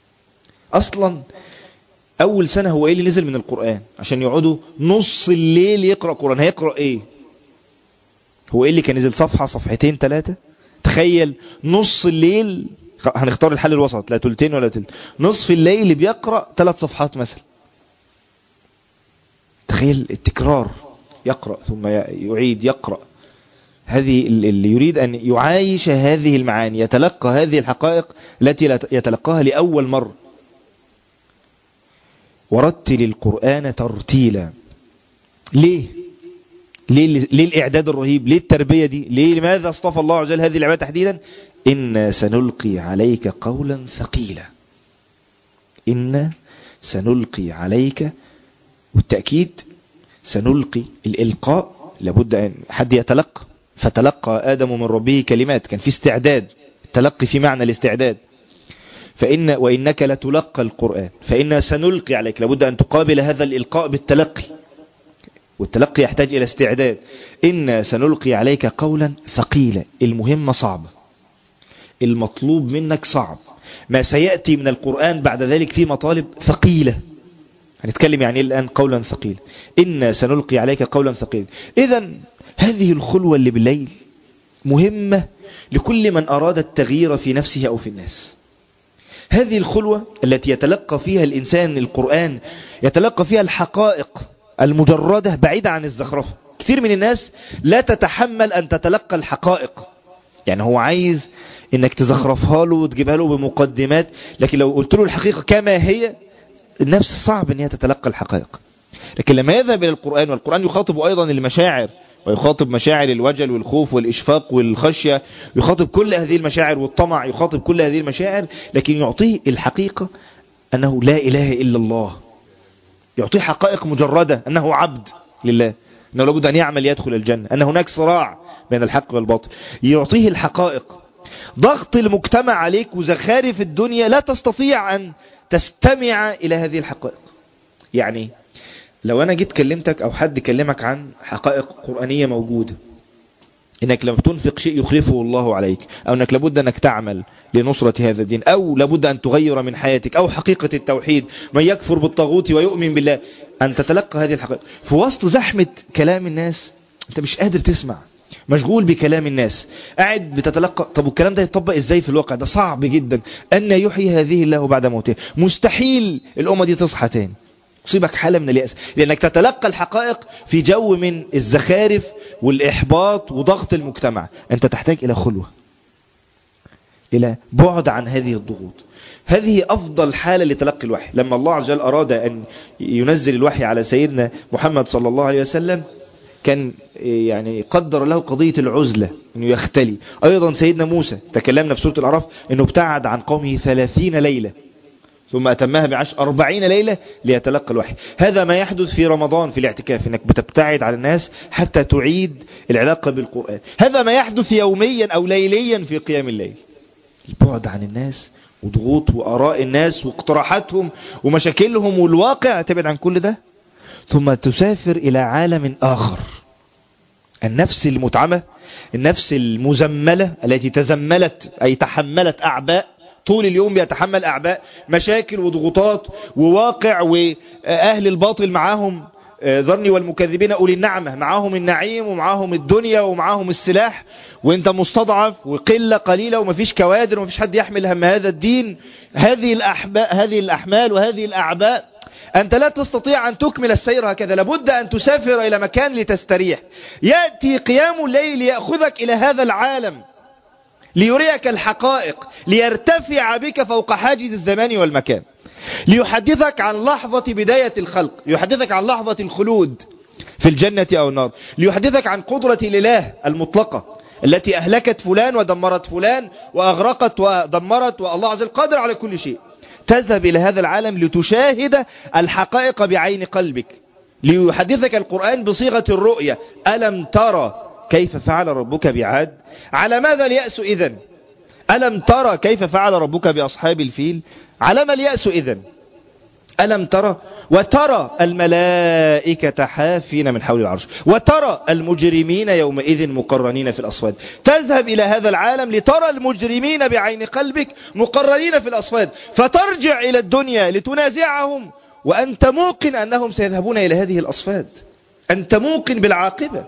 أصلا أول سنة هو إيه اللي نزل من القرآن عشان يقعدوا نص الليل يقرأ قرآن؟ هيقرأ إيه؟ هو إيه اللي كان نزل؟ صفحة صفحتين ثلاثة؟ تخيل نص الليل، هنختار الحل الوسط، لا تلتين ولا تلت، نصف الليل اللي بيقرأ ثلاث صفحات مثلا. تخيل التكرار، يقرأ ثم يعيد يقرأ. هذه اللي يريد أن يعايش هذه المعاني، يتلقى هذه الحقائق التي يتلقاها لأول مرة. ورتل القرآن ترتيلا. ليه؟ ليه, ليه الإعداد الرهيب؟ ليه التربية دي؟ ليه؟ لماذا اصطفى الله عز وجل هذه العبادة تحديدا؟ إنا سنلقي عليك قولا ثقيلا. إنا سنلقي عليك، والتأكيد سنلقي، الإلقاء لابد أن حد يتلقى. فتلقى آدم من ربه كلمات، كان في استعداد، التلقي في معنى الاستعداد. فإن وإنك لتلقى القرآن فإنا سنلقي عليك، لابد أن تقابل هذا الإلقاء بالتلقي، والتلقي يحتاج إلى استعداد. إنا سنلقي عليك قولا ثقيلا. المهمة صعبة، المطلوب منك صعب، ما سيأتي من القرآن بعد ذلك في مطالب ثقيلة. هنتكلم يعني الآن قولا ثقيلا. إنا سنلقي عليك قولا ثقيلا. إذن هذه الخلوة اللي بالليل مهمة لكل من أراد التغيير في نفسه أو في الناس. هذه الخلوة التي يتلقى فيها الإنسان القرآن، يتلقى فيها الحقائق المجردة بعيدة عن الزخرفة. كثير من الناس لا تتحمل أن تتلقى الحقائق، يعني هو عايز إنك تزخرفها له وتجيبها له بمقدمات، لكن لو قلت له الحقيقة كما هي، النفس صعب أن هي تتلقى الحقائق. لكن لما يذهب إلى القرآن، والقرآن يخاطب أيضا المشاعر، ويخاطب مشاعر الوجل والخوف والإشفاق والخشية، يخاطب كل هذه المشاعر والطمع، يخاطب كل هذه المشاعر، لكن يعطيه الحقيقة أنه لا إله إلا الله. يعطيه حقائق مجردة أنه عبد لله، أنه لابد أن يعمل يدخل الجنة، أن هناك صراع بين الحق والباطل. يعطيه الحقائق. ضغط المجتمع عليك وزخارف الدنيا لا تستطيع أن تستمع إلى هذه الحقائق. يعني لو أنا جيت كلمتك أو حد كلمك عن حقائق قرآنية موجودة، إنك لما تنفق شيء يخلفه الله عليك، أو إنك لابد أنك تعمل لنصرة هذا الدين، أو لابد أن تغير من حياتك، أو حقيقة التوحيد، من يكفر بالطاغوت ويؤمن بالله، أن تتلقى هذه الحقائق في وسط زحمة كلام الناس. أنت مش قادر تسمع، مشغول بكلام الناس، قاعد بتتلقى. طب والكلام ده يتطبق ازاي في الواقع؟ ده صعب جدا. أن يحيي هذه الله بعد موته، مستحيل الأمة دي تصحى تاني. تصيبك حالة من اليأس لأنك تتلقى الحقائق في جو من الزخارف والإحباط وضغط المجتمع. أنت تحتاج إلى خلوة، إلى بعد عن هذه الضغوط. هذه أفضل حالة لتلقي الوحي. لما الله عز وجل أراد أن ينزل الوحي على سيدنا محمد صلى الله عليه وسلم كان يعني قدر له قضية العزلة، أنه يختلي. أيضا سيدنا موسى تكلمنا في سورة الأعراف أنه ابتعد عن قومه ثلاثين ليلة ثم أتمها بعشر أربعين ليلة ليتلقى الوحي. هذا ما يحدث في رمضان في الاعتكاف، أنك بتبتعد عن الناس حتى تعيد العلاقة بالقرآن. هذا ما يحدث يوميا أو ليليا في قيام الليل. البعد عن الناس وضغوط وآراء الناس واقتراحاتهم ومشاكلهم والواقع، تبعد عن كل ده ثم تسافر إلى عالم آخر. النفس المتعمة، النفس المزملة التي تزملت أي تحملت أعباء طول اليوم، بيتحمل أعباء مشاكل وضغوطات وواقع، وأهل الباطل معاهم ذرني والمكذبين أولي النعمة، معاهم النعيم ومعاهم الدنيا ومعاهم السلاح، وانت مستضعف وقلة قليلة ومفيش كوادر ومفيش حد يحمل هم هذا الدين. هذه الأحباء هذه الأحمال وهذه الأعباء أنت لا تستطيع أن تكمل السير هكذا، لابد أن تسافر إلى مكان لتستريح. يأتي قيام الليل ليأخذك إلى هذا العالم ليريك الحقائق، ليرتفع بك فوق حاجز الزمان والمكان، ليحدثك عن لحظة بداية الخلق، ليحدثك عن لحظة الخلود في الجنة أو النار، ليحدثك عن قدرة الإله المطلقة التي أهلكت فلان ودمرت فلان وأغرقت ودمرت، والله عز وجل قادر على كل شيء. تذهب إلى هذا العالم لتشاهد الحقائق بعين قلبك، ليحدثك القرآن بصيغة الرؤية. ألم ترى كيف فعل ربك بعاد؟ على ماذا اليأس إذن؟ ألم ترى كيف فعل ربك بأصحاب الفيل؟ على ما اليأس إذن؟ ألم ترى؟ وترى الملائكة حافين من حول العرش، وترى المجرمين يومئذ مقرنين في الأصفاد. تذهب إلى هذا العالم لترى المجرمين بعين قلبك مقرنين في الأصفاد، فترجع إلى الدنيا لتنازعهم وأنت موقن أنهم سيذهبون إلى هذه الأصفاد، أنت موقن بالعاقبة.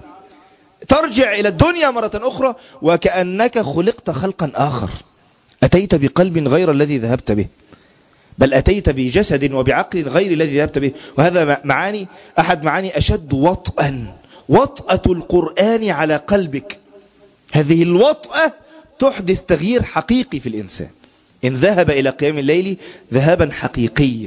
ترجع إلى الدنيا مرة أخرى وكأنك خلقت خلقا آخر، أتيت بقلب غير الذي ذهبت به، بل أتيت بجسد وبعقل غير الذي ذهبت به. وهذا معاني أحد معاني أشد وطئا، وطأة القرآن على قلبك. هذه الوطأة تحدث تغيير حقيقي في الإنسان إن ذهب إلى قيام الليل ذهابا حقيقيا.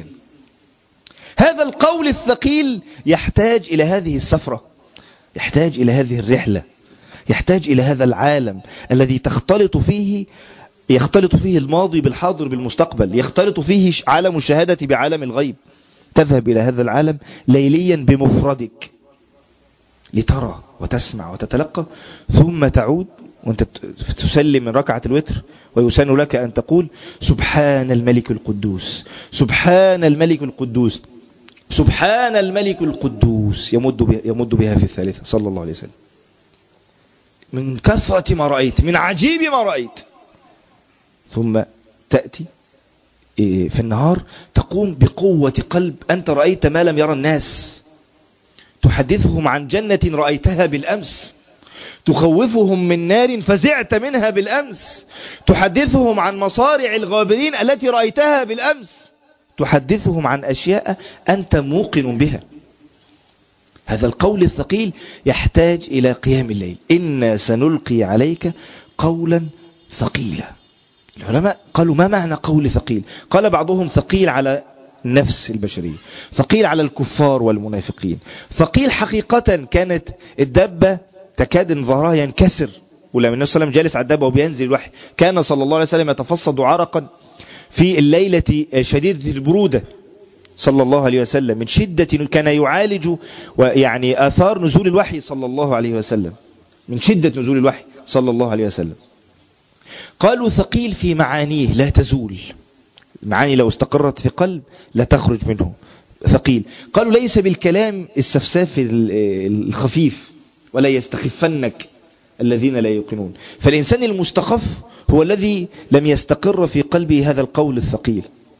هذا القول الثقيل يحتاج إلى هذه السفرة، يحتاج إلى هذه الرحلة، يحتاج إلى هذا العالم الذي تختلط فيه يختلط فيه الماضي بالحاضر بالمستقبل، يختلط فيه عالم الشهادة بعالم الغيب. تذهب إلى هذا العالم ليليا بمفردك لترى وتسمع وتتلقى، ثم تعود وانت تسلم من ركعة الوتر ويسن لك أن تقول سبحان الملك القدوس، سبحان الملك القدوس، سبحان الملك القدوس، يمد بها, يمد بها في الثالثة صلى الله عليه وسلم. من كثرة ما رأيت، من عجيب ما رأيت. ثم تأتي في النهار تقوم بقوة قلب، أنت رأيت ما لم يرى الناس، تحدثهم عن جنة رأيتها بالأمس، تخوفهم من نار فزعت منها بالأمس، تحدثهم عن مصارع الغابرين التي رأيتها بالأمس، تحدثهم عن أشياء أنت موقن بها. هذا القول الثقيل يحتاج إلى قيام الليل. إنا سنلقي عليك قولا ثقيلا. العلماء قالوا ما معنى قول ثقيل؟ قال بعضهم ثقيل على النفس البشرية، ثقيل على الكفار والمنافقين، ثقيل حقيقة. كانت الدابة تكاد ان ظهرها ينكسر، ولما النبي صلى الله عليه وسلم جالس على الدابة وبينزل الوحي كان صلى الله عليه وسلم يتفصد عرقا في الليلة شديدة البرودة صلى الله عليه وسلم من شدة كان يعالج ويعني آثار نزول الوحي صلى الله عليه وسلم، من شدة نزول الوحي صلى الله عليه وسلم. قالوا ثقيل في معانيه لا تزول، المعاني لو استقرت في قلب لا تخرج منه ثقيل. قالوا ليس بالكلام السفساف الخفيف ولا يستخفنك الذين لا يوقنون، فالإنسان المستخف هو الذي لم يستقر في قلبه هذا القول الثقيل.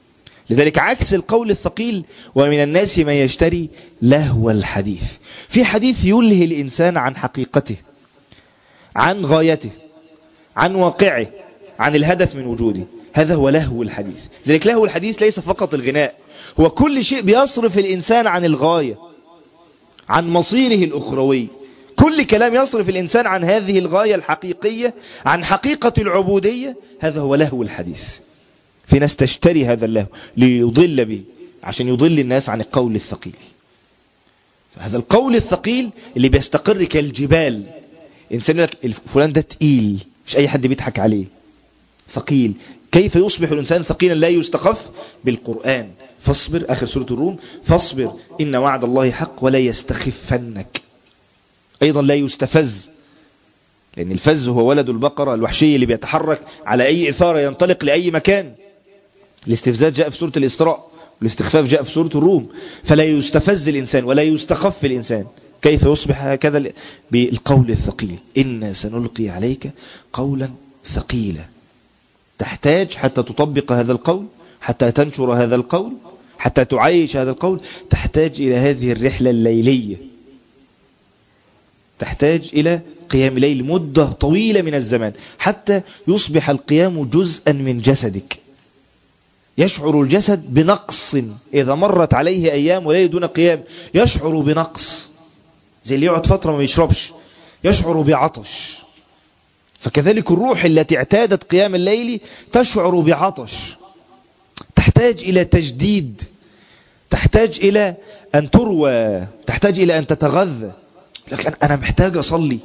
لذلك عكس القول الثقيل ومن الناس من يشتري لهو الحديث. في حديث يلهي الإنسان عن حقيقته، عن غايته، عن واقعه، عن الهدف من وجوده، هذا هو لهو الحديث. لذلك لهو الحديث ليس فقط الغناء، هو كل شيء بيصرف الإنسان عن الغاية، عن مصيره الأخروي. كل كلام يصرف الإنسان عن هذه الغاية الحقيقية، عن حقيقة العبودية، هذا هو لهو الحديث. في ناس تشتري هذا اللهو ليضل به، عشان يضل الناس عن القول الثقيل. هذا القول الثقيل اللي بيستقر كالجبال. إنسان يقول لك فلان ده تقيل، مش أي حد بيضحك عليه، ثقيل. كيف يصبح الإنسان ثقيلا؟ لا يستخف بالقرآن. فاصبر، آخر سورة الروم، فاصبر إن وعد الله حق ولا يستخفنك. أيضا لا يستفز، لأن الفز هو ولد البقرة الوحشي اللي بيتحرك على أي إثارة ينطلق لأي مكان. الاستفزاز جاء في سورة الإسراء، والاستخفاف جاء في سورة الروم. فلا يستفز الإنسان ولا يستخف الإنسان. كيف يصبح هكذا؟ بالقول الثقيل. إنا سنلقي عليك قولا ثقيلا. تحتاج حتى تطبق هذا القول، حتى تنشر هذا القول، حتى تعيش هذا القول، تحتاج إلى هذه الرحلة الليلية، تحتاج إلى قيام ليل مدة طويلة من الزمان، حتى يصبح القيام جزءا من جسدك. يشعر الجسد بنقص إذا مرت عليه أيام وليل دون قيام، يشعر بنقص، زي اللي يقعد فترة ما يشربش، يشعر بعطش. فكذلك الروح التي اعتادت قيام الليل تشعر بعطش، تحتاج إلى تجديد، تحتاج إلى أن تروى، تحتاج إلى أن تتغذى. لكن أنا محتاج أصلي.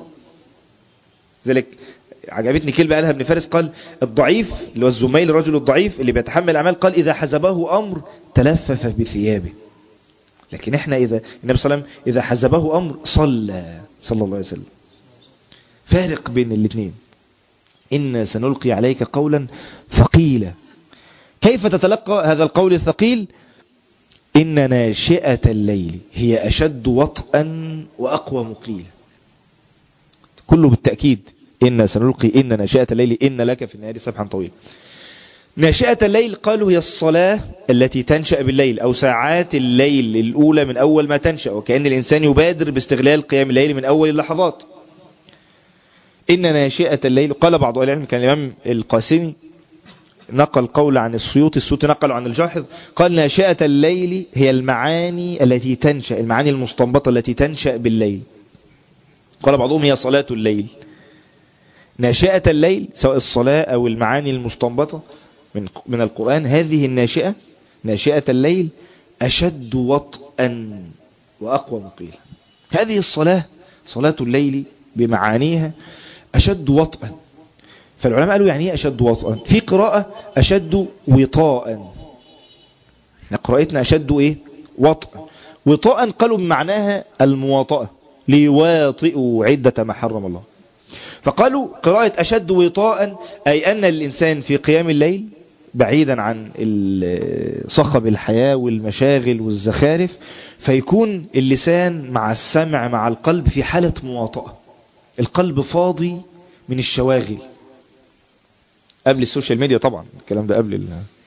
ذلك عجبتني كلمة قالها ابن فارس، قال الضعيف اللي هو الزميل الرجل الضعيف اللي بيتحمل أعمال، قال إذا حزبه أمر تلفف بثيابه. لكن احنا إذا النبي صلى الله عليه وسلم إذا حزبه أمر صلى صلى الله عليه وسلم. فارق بين الاثنين. إنا سنلقي عليك قولا ثقيلا. كيف تتلقى هذا القول الثقيل؟ إن ناشئة الليل هي أشد وطئا وأقوى مقيلا. كله بالتأكيد. إن سنلقي إن ناشئة الليل إن لك في النهار سبحا طويلا. ناشئة الليل قالوا هي الصلاة التي تنشأ بالليل، أو ساعات الليل الأولى من أول ما تنشأ، وكأن الإنسان يبادر باستغلال قيام الليل من أول اللحظات. إن ناشئة الليل، قال بعض أهل العلم، كان الإمام القاسمي نقل قول عن السيوطي، السيوطي نقل عن الجاحظ، قال ناشئة الليل هي المعاني التي تنشأ، المعاني المستنبطة التي تنشأ بالليل. قال بعضهم هي صلاة الليل. ناشئة الليل سواء الصلاة أو المعاني المستنبطة من من القرآن، هذه الناشئة ناشئة الليل أشد وطئا وأقوى مقيلا. هذه الصلاة صلاة الليل بمعانيها أشد وطئا. فالعلماء قالوا يعني ايه أشد وطئا؟ في قراءة أشد وطاء، قراءتنا أشد إيه؟ وطئا. وطاء قالوا بمعناها المواطأة، ليواطئوا عدة ما حرم الله. فقالوا قراءة أشد وطاء أي أن الإنسان في قيام الليل بعيدا عن صخب الحياة والمشاغل والزخارف، فيكون اللسان مع السمع مع القلب في حالة مواطأة، القلب فاضي من الشواغل. قبل السوشيال ميديا طبعا، الكلام ده قبل ال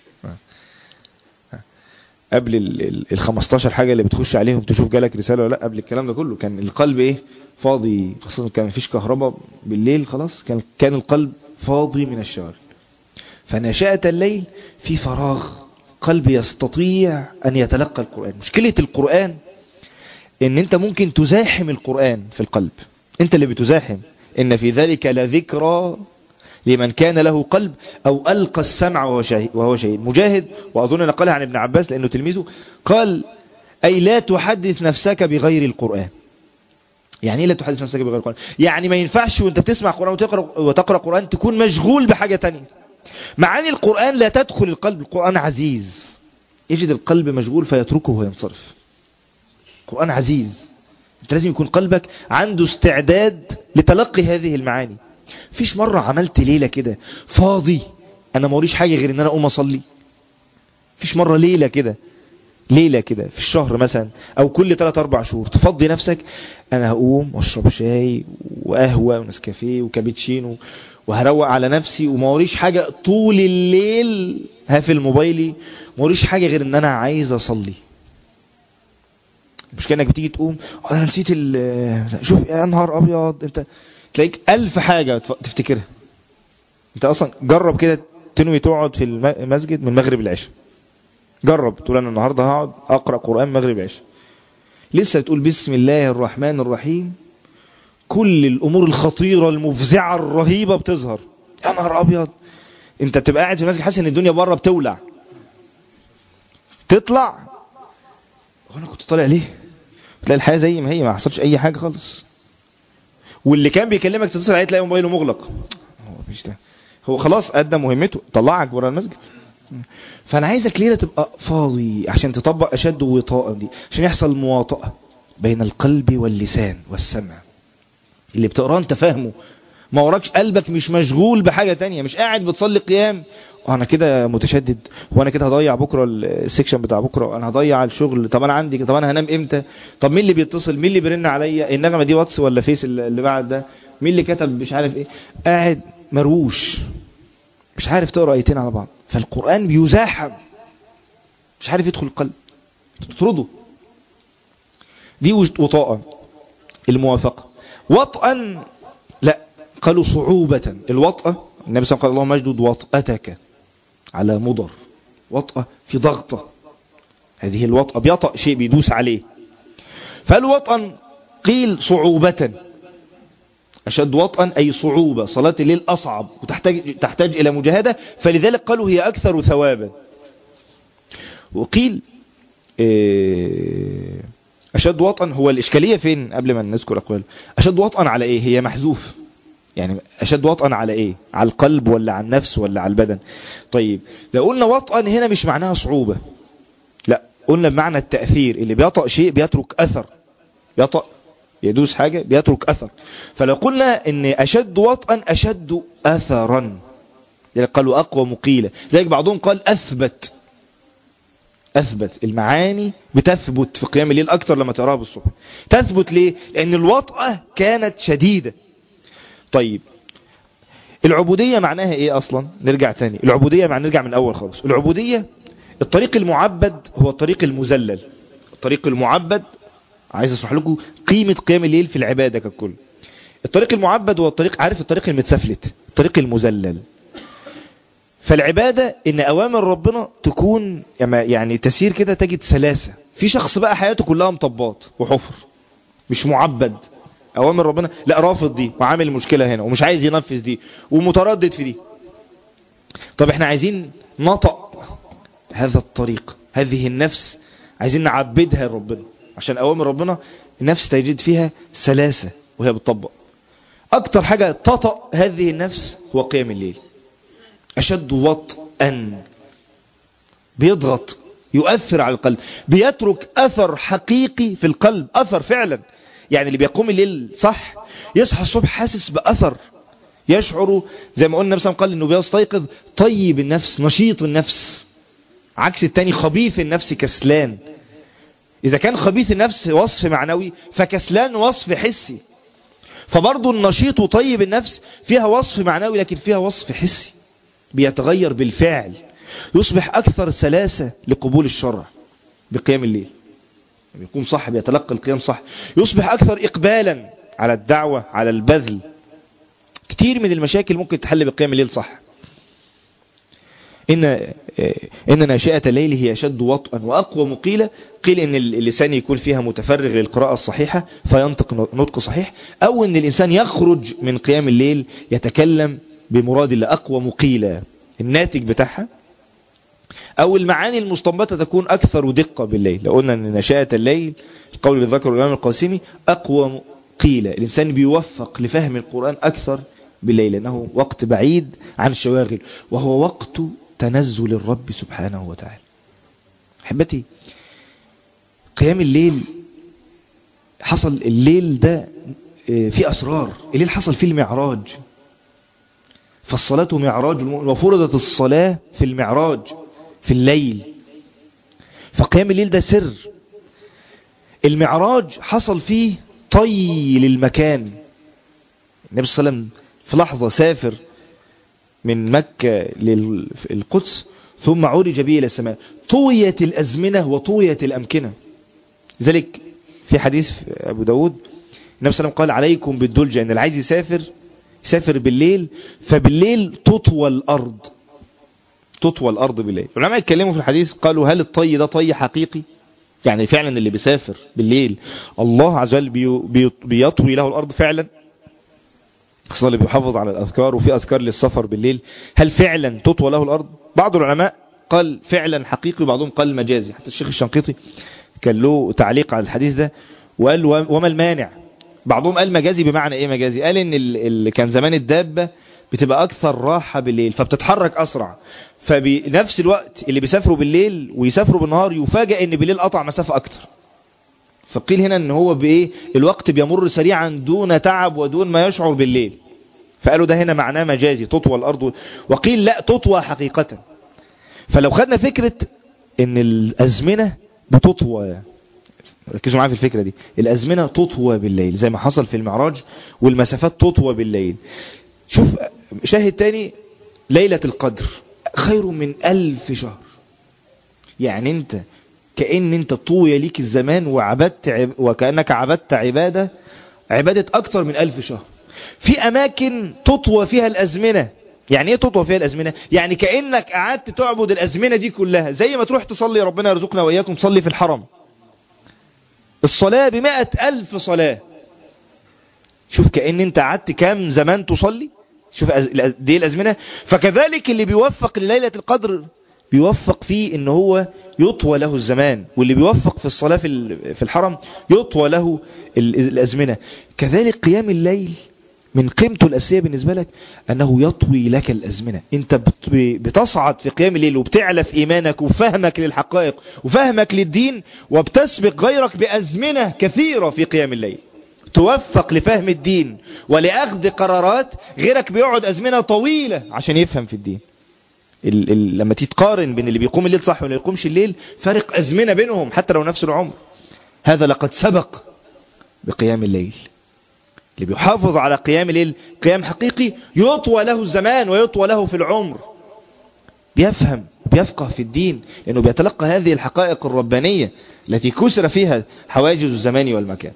قبل ال خمستاشر حاجة اللي بتخش عليهم تشوف جالك رسالة ولا لا. قبل الكلام ده كله كان القلب ايه؟ فاضي، خاصة كان مفيش كهرباء بالليل، خلاص كان كان القلب فاضي من الشواغل. فناشئة الليل في فراغ، قلب يستطيع أن يتلقى القرآن. مشكلة القرآن ان انت ممكن تزاحم القرآن في القلب، انت اللي بتزاحم. ان في ذلك لذكرى لمن كان له قلب أو ألقى السمع وهو شهيد. مجاهد، وأظن نقلها عن ابن عباس لأنه تلميذه، قال أي لا تحدث نفسك بغير القرآن. يعني ايه لا تحدث نفسك بغير القرآن؟ يعني ما ينفعش وانت بتسمع قرآن وتقرأ, وتقرأ قرآن تكون مشغول بحاجة تانية. معاني القرآن لا تدخل القلب، القرآن عزيز، يجد القلب مشغول فيتركه وينصرف. القرآن عزيز، انت لازم يكون قلبك عنده استعداد لتلقي هذه المعاني. فيش مرة عملت ليلة كده فاضي، انا موريش حاجة غير ان انا اقوم اصلي؟ فيش مرة ليلة كده ليلة كده في الشهر مثلا او كل ثلاثة أربعة شهور تفضي نفسك، انا هقوم واشرب شاي وقهوة ونسكافيه وكابتشينو وهروق على نفسي وما وريش حاجة طول الليل، هافل موبايلي، ما وريش حاجة غير ان انا عايز اصلي. مش كأنك بتيجي تقوم انا نسيت ال شوف يا نهار ابيض، انت تلاقيك الف حاجة تفتكرها. انت اصلا جرب كده تنوي تقعد في المسجد من مغرب العشاء، جرب تقول انا النهاردة هقعد اقرأ قرآن مغرب العشاء، لسه تقول بسم الله الرحمن الرحيم، كل الامور الخطيرة المفزعة الرهيبة بتظهر. يا نهار ابيض، انت بتبقى قاعد في المسجد حاسس ان الدنيا بره بتولع، تطلع وانا كنت طالع ليه، تلاقي الحياة زي ما هي، ما حصلش اي حاجة خالص. واللي كان بيكلمك تتصل عليه تلاقي موبايله مغلق، هو مفيش ده، هو خلاص قدم مهمته طلعك بره المسجد. فانا عايزك ليلة تبقى فاضي عشان تطبق اشد وطاء دي، عشان يحصل مواطأة بين القلب واللسان والسمع. اللي بتقراه انت فاهمه، ما وراكش قلبك مش مشغول بحاجة تانية، مش قاعد بتصلي قيام وانا كده متشدد، وانا كده هضيع بكرة السكشن بتاع بكرة، وانا هضيع الشغل، طب انا عندي، طب انا هنام امتى، طب مين اللي بيتصل، مين اللي بيرن عليا، النغمة دي واتس ولا فيس اللي بعد ده، مين اللي كتب مش عارف ايه، قاعد مروش مش عارف تقرأ ايتين على بعض. فالقرآن بيزاحم، مش عارف يدخل القلب، تطرده. دي وطاءة الموافقة. وطئا لا، قالوا صعوبة. الوطأة النبي صلى الله عليه وسلم قال اللهم اجدد وطأتك على مضر، وطأة في ضغطة، هذه الوطأة بيطأ شيء بيدوس عليه. فالوطأ قيل صعوبة، أشد وطئا أي صعوبة، صلاة الليل أصعب وتحتاج تحتاج إلى مجاهدة، فلذلك قالوا هي أكثر ثوابا. وقيل أشد وطئا، هو الإشكالية فين قبل ما نذكر أقوال، أشد وطئا على إيه، هي محذوف يعني، أشد وطئا على إيه، على القلب ولا على النفس ولا على البدن؟ طيب لو قلنا وطئا هنا مش معناها صعوبة، لا، قلنا بمعنى التأثير، اللي بيطأ شيء بيترك أثر، يطأ يدوس حاجة بيترك أثر. فلو قلنا ان أشد وطئا أشد أثرا، يعني قالوا أقوى مقيلة، ذلك بعضهم قال أثبت، أثبت المعاني بتثبت في قيام الليل أكثر لما تقراها بالصبح. تثبت ليه؟ لأن الوطأة كانت شديدة. طيب العبودية معناها إيه أصلا؟ نرجع تاني، العبودية معناها نرجع من الأول خالص. العبودية الطريق المعبد هو الطريق المذلل. الطريق المعبد، عايز أشرح لكم قيمة قيام الليل في العبادة ككل. الطريق المعبد هو الطريق، عارف الطريق المتسفلت، الطريق المذلل. فالعبادة ان اوامر ربنا تكون يعني تسير كده تجد سلاسة. في شخص بقى حياته كلها مطبات وحفر، مش معبد، اوامر ربنا لا، رافض دي وعامل مشكلة هنا ومش عايز ينفذ دي ومتردد في دي. طب احنا عايزين نطأ هذا الطريق، هذه النفس عايزين نعبدها ربنا، عشان اوامر ربنا النفس تجد فيها سلاسة وهي بتطبق. اكتر حاجة تطأ هذه النفس هو قيام الليل. أشد وطئا، بيضغط، يؤثر على القلب، بيترك أثر حقيقي في القلب، أثر فعلا. يعني اللي بيقوم الليل صح يصحى الصبح حاسس بأثر، يشعر زي ما قلنا مثلا قال إنه بيستيقظ طيب النفس نشيط النفس، عكس التاني خبيث النفس كسلان. إذا كان خبيث النفس وصف معنوي فكسلان وصف حسي، فبرضو النشيط وطيب النفس فيها وصف معنوي لكن فيها وصف حسي، بيتغير بالفعل، يصبح أكثر سلاسة لقبول الشرع بقيام الليل. يقوم صح، بيتلقى القيام صح، يصبح أكثر إقبالا على الدعوة، على البذل. كتير من المشاكل ممكن تحل بقيام الليل صح. إن إن ناشئة الليل هي أشد وطئا وأقوى مقيلة. قيل إن اللسان يكون فيها متفرغ للقراءة الصحيحة فينطق نطق صحيح، أو إن الإنسان يخرج من قيام الليل يتكلم بمراد الله، أقوى مقيلة الناتج بتاعها، أو المعاني المستنبطة تكون أكثر دقة بالليل. لو قلنا أن نشاءة الليل، القول اللي ذكره الإمام القاسمي، أقوى مقيلة، الإنسان بيوفق لفهم القرآن أكثر بالليل، لأنه وقت بعيد عن الشواغل، وهو وقت تنزل الرب سبحانه وتعالى. أحبتي، قيام الليل حصل الليل ده في أسرار، الليل حصل فيه المعراج، فالصلاة معراج المؤمن، وفرضت الصلاة في المعراج في الليل. فقيام الليل ده سر. المعراج حصل فيه طي للمكان. النبي صلى الله عليه وسلم في لحظة سافر من مكة للقدس ثم عرج به إلى السماء، طويت الأزمنة وطويت الأمكنة. لذلك في حديث أبو داود النبي صلى الله عليه وسلم قال عليكم بالدلجة، إن اللي عايز يسافر يسافر بالليل، فبالليل تطوى الأرض، تطوى الأرض بالليل. العلماء يتكلموا في الحديث قالوا هل الطي ده طي حقيقي؟ يعني فعلا اللي بيسافر بالليل الله عز وجل بي بيطوي له الأرض فعلا، خصوصا اللي بيحافظ على الأذكار وفي أذكار للسفر بالليل، هل فعلا تطوى له الأرض؟ بعض العلماء قال فعلا حقيقي وبعضهم قال مجازي. حتى الشيخ الشنقيطي كان له تعليق على الحديث ده وقال وما المانع. بعضهم قال مجازي بمعنى ايه مجازي؟ قال ان اللي كان زمان الدابة بتبقى اكثر راحة بالليل فبتتحرك اسرع، فبنفس الوقت اللي بيسافروا بالليل ويسافروا بالنهار يفاجئ ان بالليل قطع مسافة اكتر. فقيل هنا ان هو بايه الوقت بيمر سريعا دون تعب ودون ما يشعر بالليل، فقالوا ده هنا معناه مجازي تطوى الارض. وقيل لا تطوى حقيقة. فلو خدنا فكرة ان الازمنة بتطوى، ركزوا معايا في الفكرة دي، الازمنة تطوى بالليل زي ما حصل في المعراج، والمسافات تطوى بالليل. شوف شاهد تاني، ليلة القدر خير من ألف شهر. يعني انت كأن انت طوي ليك الزمان وعبدت عب... وكأنك عبدت عبادة عبادة اكتر من ألف شهر. في اماكن تطوى فيها الازمنة. يعني ايه تطوى فيها الازمنة؟ يعني كأنك قعدت تعبد الازمنة دي كلها، زي ما تروح تصلي، ربنا يرزقنا واياكم تصلي في الحرم الصلاة بمائة ألف صلاة. شوف كأن انت قعدت كام زمان تصلي، شوف دي الازمنة. فكذلك اللي بيوفق لليلة القدر بيوفق فيه ان هو يطوى له الزمان، واللي بيوفق في الصلاة في الحرم يطوى له الازمنة. كذلك قيام الليل من قيمته الأساسية بالنسبة لك أنه يطوي لك الأزمنة. أنت بتصعد في قيام الليل وبتعلى في إيمانك وفهمك للحقائق وفهمك للدين، وبتسبق غيرك بأزمنة كثيرة في قيام الليل توفق لفهم الدين ولأخذ قرارات. غيرك بيقعد أزمنة طويلة عشان يفهم في الدين. ال ال لما تتقارن بين اللي بيقوم الليل صح واللي يقومش الليل، فرق أزمنة بينهم حتى لو نفس العمر. هذا لقد سبق بقيام الليل. اللي بيحافظ على قيام الليل قيام حقيقي يطوى له الزمان ويطوى له في العمر، بيفهم بيفقه في الدين لأنه بيتلقى هذه الحقائق الربانية التي كسر فيها حواجز الزمان والمكان.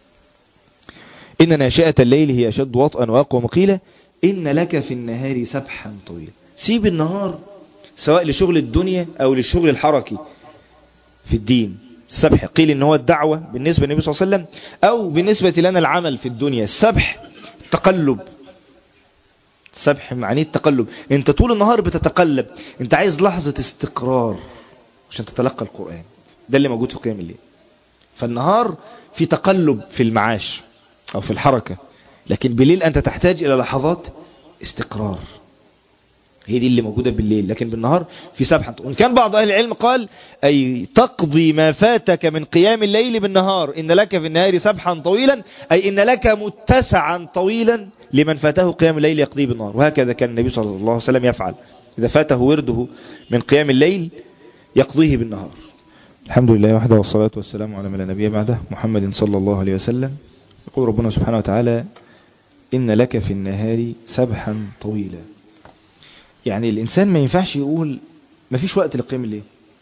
إن ناشئة الليل هي أشد وطئا وأقوى مقيلة، إن لك في النهار سبحا طويلا. سيب النهار سواء لشغل الدنيا أو للشغل الحركي في الدين. السبح قيل إن هو الدعوة بالنسبة للنبي صلى الله عليه وسلم، أو بالنسبة لنا العمل في الدنيا. السبح التقلب، السبح معنيه التقلب. انت طول النهار بتتقلب، انت عايز لحظة استقرار عشان تتلقى القرآن. ده اللي موجود في قيام الليل. فالنهار في تقلب في المعاش أو في الحركة، لكن بالليل أنت تحتاج إلى لحظات استقرار، هي دي اللي موجودة بالليل. لكن بالنهار في سبحة. وإن كان بعض أهل العلم قال أي تقضي ما فاتك من قيام الليل بالنهار، إن لك في النهار سبحا طويلا، أي إن لك متسعا طويلا لمن فاته قيام الليل يقضيه بالنهار. وهكذا كان النبي صلى الله عليه وسلم يفعل، إذا فاته ورده من قيام الليل يقضيه بالنهار. الحمد لله وحده، والصلاة والسلام على من لا نبي بعده، محمد صلى الله عليه وسلم. يقول ربنا سبحانه وتعالى إن لك في النهار سبحا طويلا. يعني الإنسان ما ينفعش يقول ما فيش وقت لقيام الليل.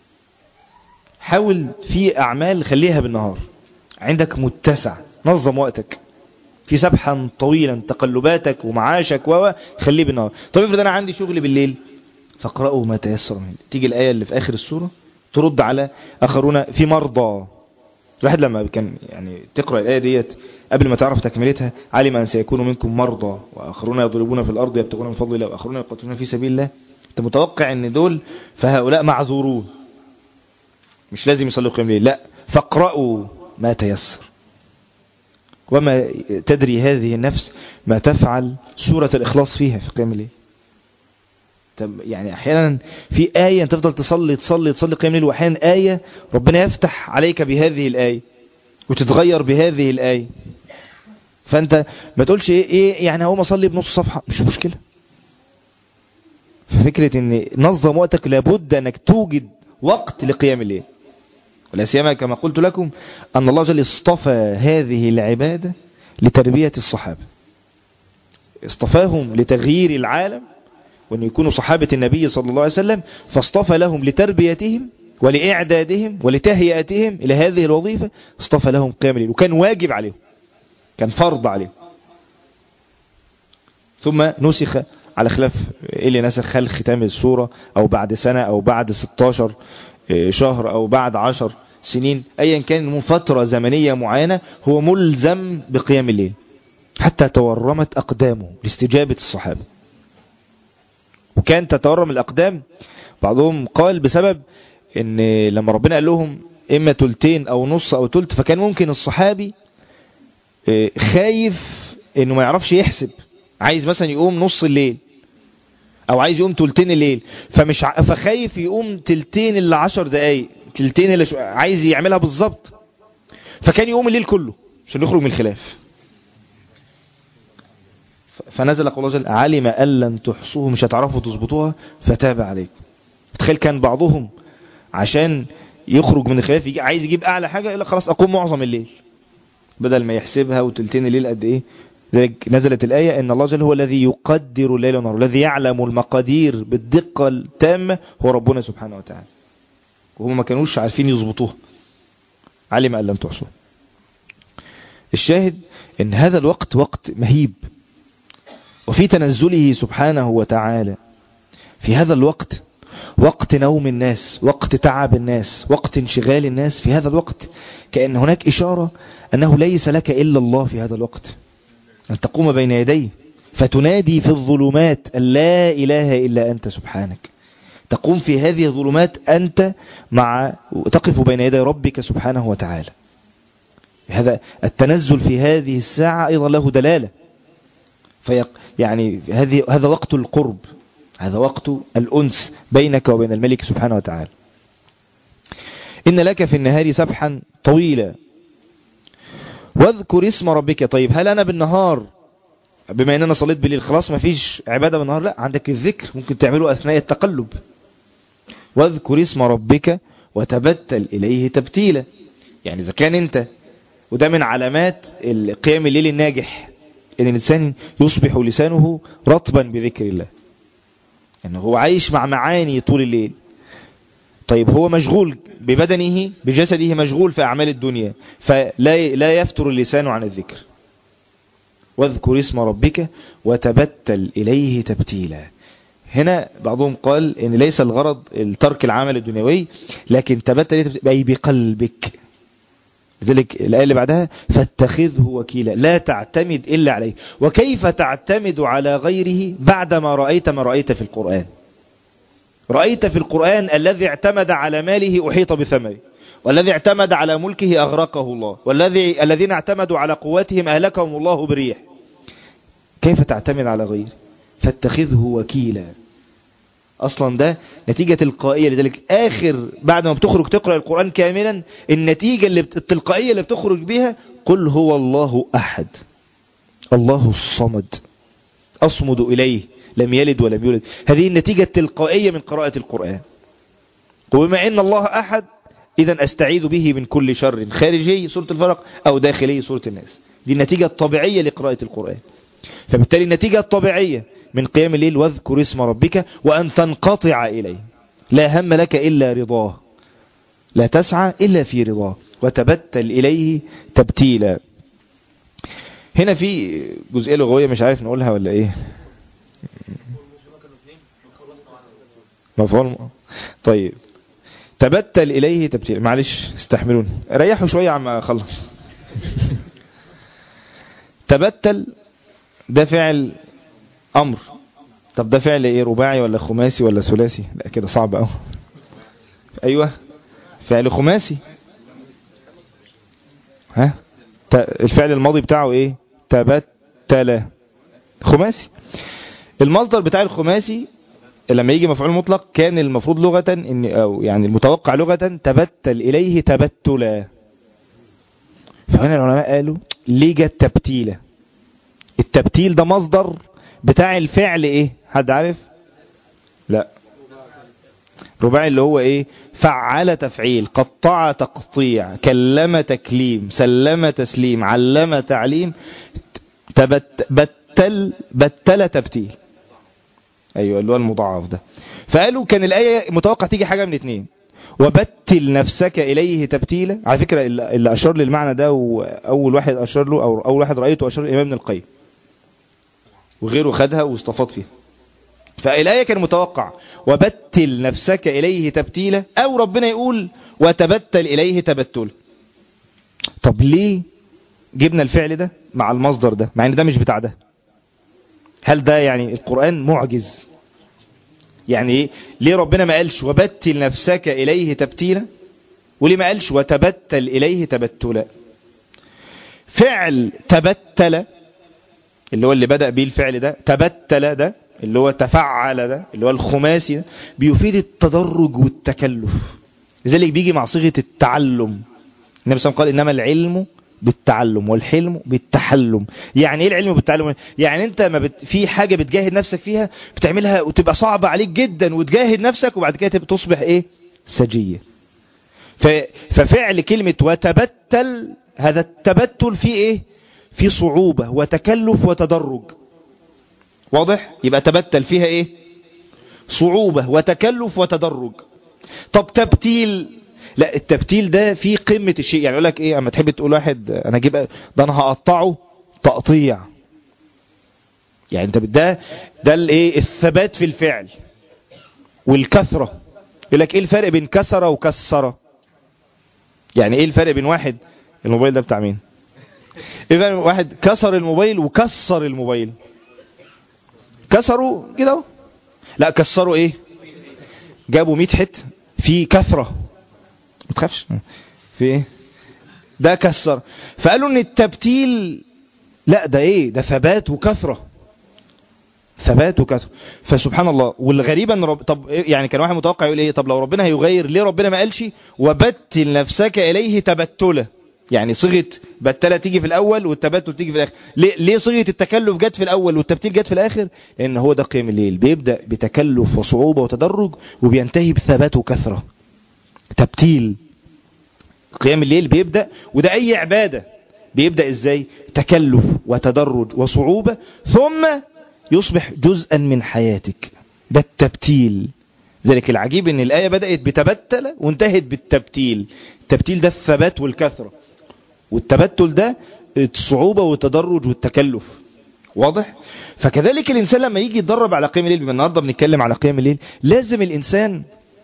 حاول في أعمال خليها بالنهار، عندك متسع، نظم وقتك في سبحا طويلا، تقلباتك ومعاشك و خليه بالنهار. طب افرض أنا عندي شغل بالليل، فاقرأوا ما تيسر منه. تيجي الآية اللي في آخر السورة ترد على آخرون في مرضى. الواحد لما كان يعني تقرأ الآية ديت قبل ما تعرف تكملتها، علم أن سيكون منكم مرضى وآخرون يضربون في الأرض يبتغون من فضل الله وآخرون يقاتلون في سبيل الله. أنت متوقع أن دول فهؤلاء معذورون، مش لازم يصلوا قيام الليل، لا، فاقرأوا ما تيسر. وما تدري هذه النفس ما تفعل سورة الإخلاص فيها في قيام الليل. يعني أحيانا في آية أنت تفضل تصلي تصلي تصلي قيام الليل، وأحيانا آية ربنا يفتح عليك بهذه الآية وتتغير بهذه الآية. فأنت ما تقولش إيه, إيه يعني هو ما صلي بنص صفحة، مش مشكلة. ففكرة أن نظم وقتك، لابد أنك توجد وقت لقيام الليل. ولا سيما كما قلت لكم أن الله جل اصطفى هذه العبادة لتربية الصحابة، اصطفاهم لتغيير العالم وأن يكونوا صحابة النبي صلى الله عليه وسلم، فاصطفى لهم لتربيتهم ولإعدادهم ولتهيئتهم إلى هذه الوظيفة، اصطفى لهم قيام الليل، وكان واجب عليهم، كان فرض عليهم. ثم نسخ على خلاف اللي نسخ هل ختام السورة أو بعد سنة أو بعد ستاشر شهر أو بعد عشر سنين، أيا كان من فترة زمنية معينة هو ملزم بقيام الليل، حتى تورمت أقدامه لاستجابة الصحابة. وكان تتورم الأقدام بعضهم قال بسبب ان لما ربنا قال لهم اما تلتين او نص او تلت، فكان ممكن الصحابي خايف انه ما يعرفش يحسب، عايز مثلا يقوم نص الليل او عايز يقوم تلتين الليل، فمش ع... فخايف يقوم تلتين اللي عشر دقايق، تلتين اللي شو... عايز يعملها بالظبط، فكان يقوم الليل كله عشان يخرج من الخلاف. فنزل قول الله جل علم أن لن تحصوه، مش هتعرفوا تظبطوها فتاب عليكم. تخيل كان بعضهم عشان يخرج من الخلاف يجي عايز يجيب اعلى حاجة، الا خلاص اقوم معظم الليل بدل ما يحسبها وتلتين الليل قد ايه. ذلك نزلت الآية ان الله جل هو الذي يقدر الليل والنهار، الذي يعلم المقادير بالدقة التامة هو ربنا سبحانه وتعالى، وهم ما كانوش عارفين يظبطوها. علم أن لن تحصوه. الشاهد ان هذا الوقت وقت مهيب، وفي تنزله سبحانه وتعالى في هذا الوقت وقت نوم الناس، وقت تعب الناس، وقت انشغال الناس. في هذا الوقت كأن هناك إشارة أنه ليس لك إلا الله في هذا الوقت، أن تقوم بين يديه فتنادي في الظلمات أن لا إله إلا أنت سبحانك. تقوم في هذه الظلمات أنت مع تقف بين يدي ربك سبحانه وتعالى. هذا التنزل في هذه الساعة أيضا له دلالة، في يعني هذه هذا وقت القرب، هذا وقت الأنس بينك وبين الملك سبحانه وتعالى. إن لك في النهار سبحا طويلا واذكر اسم ربك. طيب هل أنا بالنهار بما أننا صليت بالليل خلاص ما فيش عبادة بالنهار؟ لا، عندك الذكر ممكن تعمله أثناء التقلب. واذكر اسم ربك وتبتل إليه تبتيلا. يعني إذا كان أنت، وده من علامات القيام الليل الناجح، إن الإنسان يصبح لسانه رطبا بذكر الله، انه هو عايش مع معاني طول الليل. طيب هو مشغول ببدنه بجسده، مشغول في أعمال الدنيا، فلا لا يفتر اللسان عن الذكر. واذكر اسم ربك وتبتل إليه تبتيلا. هنا بعضهم قال ان ليس الغرض ترك العمل الدنيوي، لكن تبتل أي بقلبك. لذلك الآية اللي بعدها فاتخذه وكيلا، لا تعتمد إلا عليه. وكيف تعتمد على غيره بعدما رأيت ما رأيت في القرآن؟ رأيت في القرآن الذي اعتمد على ماله أحيط بثمره، والذي اعتمد على ملكه أغرقه الله، والذي الذين اعتمدوا على قواتهم أهلكهم الله بالريح. كيف تعتمد على غيره؟ فاتخذه وكيلا. أصلا ده نتيجة تلقائية. لذلك آخر بعد ما بتخرج تقرأ القرآن كاملا، النتيجة اللي بت... التلقائية اللي بتخرج بها قل هو الله أحد الله الصمد أصمد إليه لم يلد ولم يولد. هذه النتيجة التلقائية من قراءة القرآن. وبما إن الله أحد إذا أستعيذ به من كل شر خارجي سورة الفلق أو داخلي سورة الناس. دي النتيجة الطبيعية لقراءة القرآن. فبالتالي النتيجة الطبيعية من قيام الليل واذكر اسم ربك وأن تنقطع إليه، لا هم لك إلا رضاه، لا تسعى إلا في رضاه، وتبتل إليه تبتيلا. هنا في جزئية لغوية مش عارف نقولها ولا إيه. مفهوم؟ طيب تبتل إليه تبتيلا. معلش استحملون، ريحوا شوية عم أخلص. تبتل ده فعل أمر. طب ده فعل إيه؟ رباعي ولا خماسي ولا ثلاثي؟ لا كده صعب أوي. أيوة فعل خماسي. ها الفعل الماضي بتاعه إيه؟ تبتل، خماسي. المصدر بتاع الخماسي لما يجي مفعول مطلق كان المفروض لغة إن أو يعني المتوقع لغة تبتل إليه تبتلا. فهنا العلماء قالوا ليه جت تبتيلة؟ التبتيل ده مصدر بتاع الفعل ايه؟ حد عارف؟ لا رباعي اللي هو ايه؟ فعل تفعيل، قطع تقطيع، كلم تكليم، سلم تسليم، علم تعليم، تبت بتل بتل تبتيل. ايوه اللي هو المضاعف ده. فقالوا كان الآية متوقع تيجي حاجة من اتنين: وبتل نفسك إليه تبتيلا. على فكرة اللي أشار للمعنى ده وأول واحد أشار له أو أول واحد رأيته أشار الإمام ابن القيم، وغيره خدها واستفاض فيها. فالآية كان متوقع وبتل نفسك إليه تبتيلا، أو ربنا يقول وتبتل إليه تبتل. طب ليه جبنا الفعل ده مع المصدر ده مع ان ده مش بتاع ده؟ هل ده يعني القرآن معجز؟ يعني ايه؟ ليه ربنا ما قالش وبتل نفسك إليه تبتيلا، وليه ما قالش وتبتل إليه تبتلا؟ فعل تبتل اللي هو اللي بدأ به الفعل ده، تبتل ده اللي هو تفعل ده اللي هو الخماسي ده، بيفيد التدرج والتكلف، لذلك بيجي مع صيغة التعلم. النبي صلى الله عليه وسلم قال إنما العلم بالتعلم والحلم بالتحلم. يعني ايه العلم بالتعلم؟ يعني انت ما بت... في حاجة بتجاهد نفسك فيها بتعملها وتبقى صعبة عليك جدا وتجاهد نفسك، وبعد كده تبقى تصبح ايه؟ سجية. ف... ففعل كلمة وتبتل، هذا التبتل فيه ايه؟ في صعوبة وتكلف وتدرج. واضح؟ يبقى تبتل فيها ايه؟ صعوبة وتكلف وتدرج. طب تبتيل، لا التبتيل ده في قمة الشيء. يعني يقول لك ايه اما تحب تقول واحد انا اجيب ده انا هقطعه تقطيع، يعني انت ده ده الايه؟ الثبات في الفعل والكثرة. يقول لك ايه الفرق بين كسر وكسر؟ يعني ايه الفرق بين واحد، الموبايل ده بتاع مين؟ ايه الفرق بين واحد كسر الموبايل وكسر الموبايل؟ كسروا كده اهو، لا كسروا ايه؟ جابوا مية حته في كثرة، ما تخافش في ايه؟ ده كسر. فقالوا ان التبتيل لا ده ايه؟ ده ثبات وكثرة، ثبات وكثرة. فسبحان الله. والغريب ان رب... طب يعني كان واحد متوقع يقول ايه؟ طب لو ربنا هيغير ليه ربنا ما قالش وبتل نفسك اليه تبتله؟ يعني صيغه بتله تيجي في الاول والتبتل تيجي في الاخر. ليه ليه صيغه التكلف جت في الاول والتبتيل جت في الاخر؟ لان هو ده قيام الليل، بيبدا بتكلف وصعوبه وتدرج وبينتهي بثبات وكثره. تبتيل قيام الليل بيبدا، وده اي عباده بيبدا ازاي؟ تكلف وتدرج وصعوبه ثم يصبح جزءا من حياتك. ده التبتيل. ذلك العجيب ان الايه بدات بتبتل وانتهت بالتبتيل. التبتيل ده الثبات والكثره، والتبتل ده الصعوبه والتدرج والتكلف. واضح؟ فكذلك الانسان لما يجي يتدرب على قيام الليل، بما النهارده بنتكلم على قيام الليل، لازم الانسان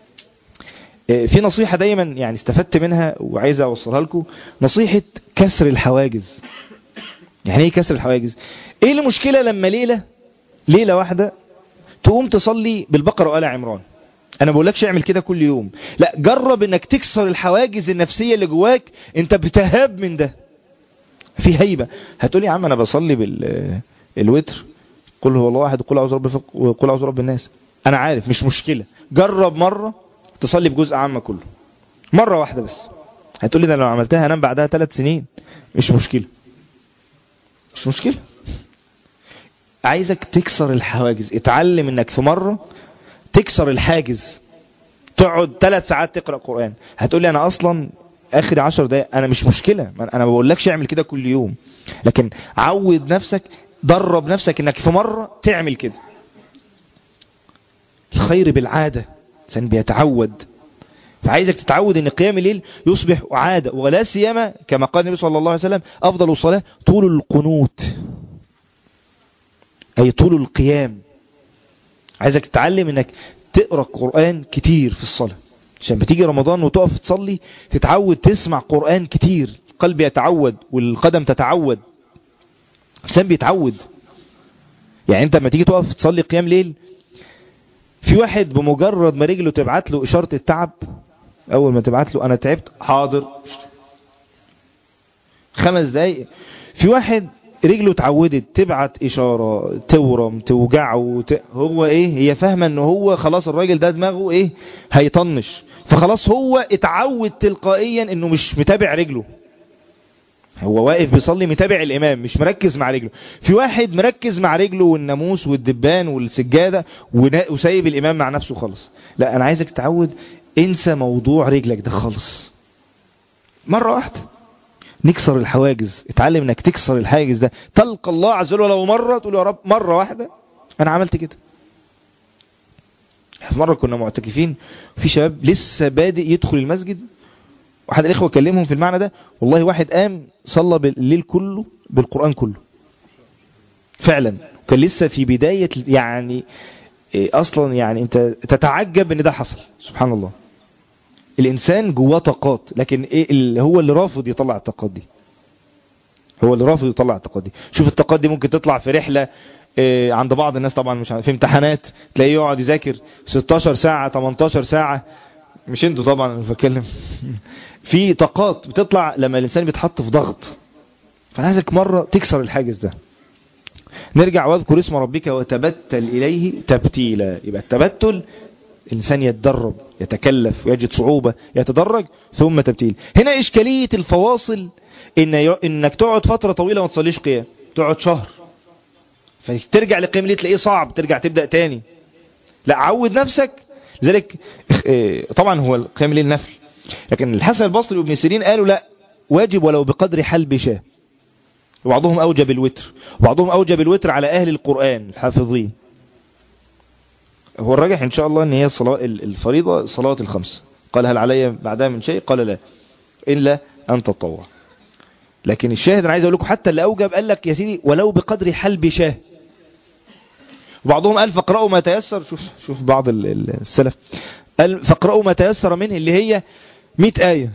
في نصيحه دايما يعني استفدت منها وعايز اوصلها لكم، نصيحه كسر الحواجز. يعني ايه كسر الحواجز؟ ايه المشكله لما ليله ليله واحده تقوم تصلي بالبقره وآل عمران؟ انا بقولكش اعمل كده كل يوم، لا جرب انك تكسر الحواجز النفسيه اللي جواك. انت بتهاب من ده، في هيبه. هتقولي يا عم انا بصلي بالوتر قل هو الله احد قل اعوذ برب قل اعوذ برب الناس. انا عارف مش مشكله، جرب مره تصلي بجزء عامه كله مره واحده بس. هتقولي ده لو عملتها هنام بعدها ثلاث سنين. مش مشكله، مش مشكله. عايزك تكسر الحواجز. اتعلم انك في مرة تكسر الحاجز، تقعد ثلاث ساعات تقرأ قرآن. هتقولي انا اصلا اخر عشر دقائق. انا مش مشكلة، انا ما بقولكش اعمل كده كل يوم، لكن عود نفسك، درب نفسك انك في مرة تعمل كده. الخير بالعادة، الانسان بيتعود. فعايزك تتعود ان قيام الليل يصبح عادة، ولا سيما كما قال النبي صلى الله عليه وسلم افضل الصلاة طول القنوت، أي طول القيام. عايزك تتعلم انك تقرأ قرآن كتير في الصلاة، عشان بتيجي رمضان وتقف تصلي تتعود تسمع قرآن كتير. القلب يتعود والقدم تتعود، الإنسان بيتعود. يعني انت لما تيجي تقف تصلي قيام ليل، في واحد بمجرد ما رجله تبعت له إشارة التعب، أول ما تبعت له أنا تعبت، حاضر خمس دقايق. في واحد رجله اتعودت تبعت اشاره تورم توجعه ت... هو ايه؟ هي فاهمه ان هو خلاص الراجل ده دماغه ايه؟ هيطنش، فخلاص هو اتعود تلقائيا انه مش متابع رجله، هو واقف بيصلي متابع الامام مش مركز مع رجله. في واحد مركز مع رجله والناموس والدبان والسجادة وسايب الامام مع نفسه خالص. لا انا عايزك تتعود انسى موضوع رجلك ده خالص. مرة واحدة نكسر الحواجز، اتعلم انك تكسر الحاجز ده، تلقى الله عز وجل ولو مرة تقول يا رب مرة واحدة انا عملت كده. في مرة كنا معتكفين في شباب لسه بادئ يدخل المسجد، واحد الاخوة كلمهم في المعنى ده، والله واحد قام صلى بالليل كله بالقرآن كله فعلا، كان لسه في بداية يعني اصلا يعني انت تتعجب ان ده حصل. سبحان الله، الانسان جواه طاقات، لكن ايه اللي هو اللي رافض يطلع الطاقات دي، هو اللي رافض يطلع الطاقات دي. شوف الطاقات دي ممكن تطلع في رحلة إيه عند بعض الناس طبعا، مش في امتحانات تلاقيه يقعد يذاكر ستاشر ساعة تمنتاشر ساعة، مش انتوا طبعا انا بتكلم في طاقات بتطلع لما الانسان بيتحط في ضغط. فانا عايزك مرة تكسر الحاجز ده. نرجع واذكر اسم ربك وتبتل اليه تبتيلا. يبقى التبتل الانسان يتدرب يتكلف ويجد صعوبة يتدرج ثم تبتيل. هنا اشكالية الفواصل إن ي... انك تقعد فترة طويلة وما تصليش قيام، تقعد شهر فترجع لقيام الليل تلاقيه صعب ترجع تبدأ تاني. لا عود نفسك. لذلك طبعا هو قيام الليل نفل، لكن الحسن البصري وابن سيرين قالوا لا واجب ولو بقدر حلب شاه، وبعضهم اوجب الوتر، وبعضهم اوجب الوتر على اهل القرآن الحافظين. هو الراجح ان شاء الله ان هي الصلاة الفريضة صلاة الخمس. قال هل علي بعدها من شيء؟ قال لا الا ان تطوع. لكن الشاهد انا عايز اقول لكم حتى اللي اوجب قال لك يا سيدي ولو بقدر حلب شاه. وبعضهم قال فاقرأوا ما تيسر. شوف شوف بعض السلف قال فاقرأوا ما تيسر منه اللي هي مئة آية.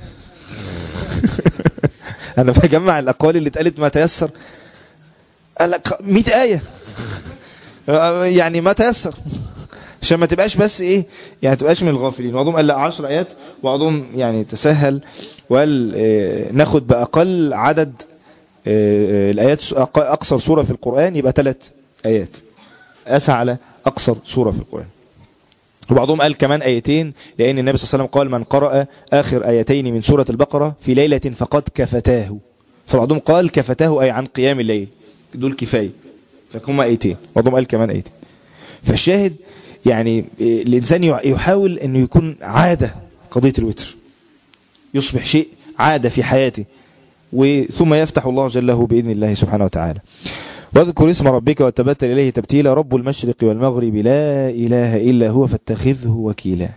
انا بجمع الاقوال اللي اتقالت ما تيسر، قال لك مئة آية يعني ما تيسر عشان ما تبقاش بس ايه يعني تبقاش من الغافلين. بعضهم قال لا عشر ايات، وبعضهم يعني تسهل وقال اه ناخد باقل عدد اه الايات اقصر سورة في القرآن يبقى ثلاث ايات، اسعى على اقصر سورة في القرآن. وبعضهم قال كمان ايتين، لان النبي صلى الله عليه وسلم قال من قرأ اخر ايتين من سورة البقرة في ليلة فقد كفتاه. فبعضهم قال كفتاه اي عن قيام الليل، دول كفاية فهم ايتين. بعضهم قال كمان ايتين. فالشاهد يعني الإنسان يحاول أنه يكون عادة قضية الوتر، يصبح شيء عادة في حياته، ثم يفتح الله جل له بإذن الله سبحانه وتعالى. واذكر اسم ربك وتبتل إليه تبتيلا رب المشرق والمغرب لا إله إلا هو فاتخذه وكيلا.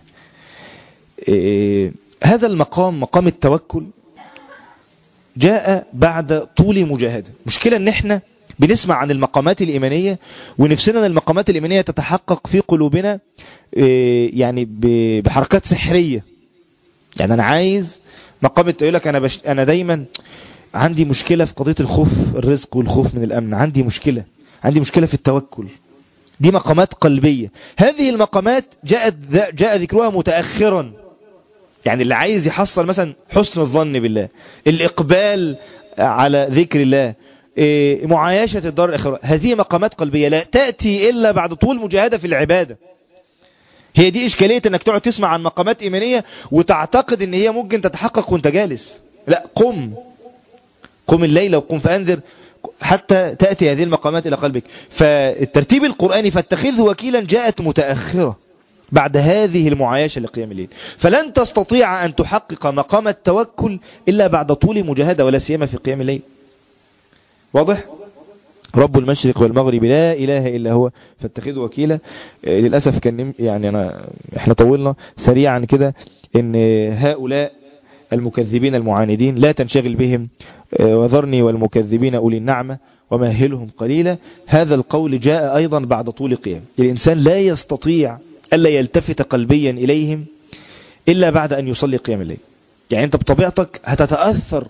هذا المقام مقام التوكل جاء بعد طول مجاهدة. مشكلة ان احنا بنسمع عن المقامات الإيمانية ونفسنا ان المقامات الإيمانية تتحقق في قلوبنا يعني بحركات سحرية. يعني أنا عايز مقام تقول لك أنا, بش... أنا دايما عندي مشكلة في قضية الخوف الرزق والخوف من الأمن، عندي مشكلة عندي مشكلة في التوكل. دي مقامات قلبية. هذه المقامات جاءت جاء ذكرها متأخرا. يعني اللي عايز يحصل مثلا حسن الظن بالله، الإقبال على ذكر الله، معايشة الدار الآخرة، هذه مقامات قلبية لا تأتي إلا بعد طول مجاهدة في العبادة. هي دي إشكالية انك تقعد تسمع عن مقامات إيمانية وتعتقد ان هي ممكن تتحقق وانت جالس. لا، قم قم الليل وقم فأنذر حتى تأتي هذه المقامات إلى قلبك. فالترتيب القرآني فاتخذه وكيلا جاءت متأخرة بعد هذه المعايشة لقيام الليل. فلن تستطيع أن تحقق مقام التوكل إلا بعد طول مجاهدة، ولا سيما في قيام الليل. واضح؟ رب المشرق والمغرب لا إله إلا هو فاتخذه وكيلا. للأسف كان يعني أنا إحنا طولنا سريعا كده إن هؤلاء المكذبين المعاندين لا تنشغل بهم، وذرني والمكذبين أولي النعمة ومهلهم قليلا. هذا القول جاء أيضا بعد طول قيام. الإنسان لا يستطيع ألا يلتفت قلبيا إليهم إلا بعد أن يصلي قيام الليل. يعني أنت بطبيعتك هتتأثر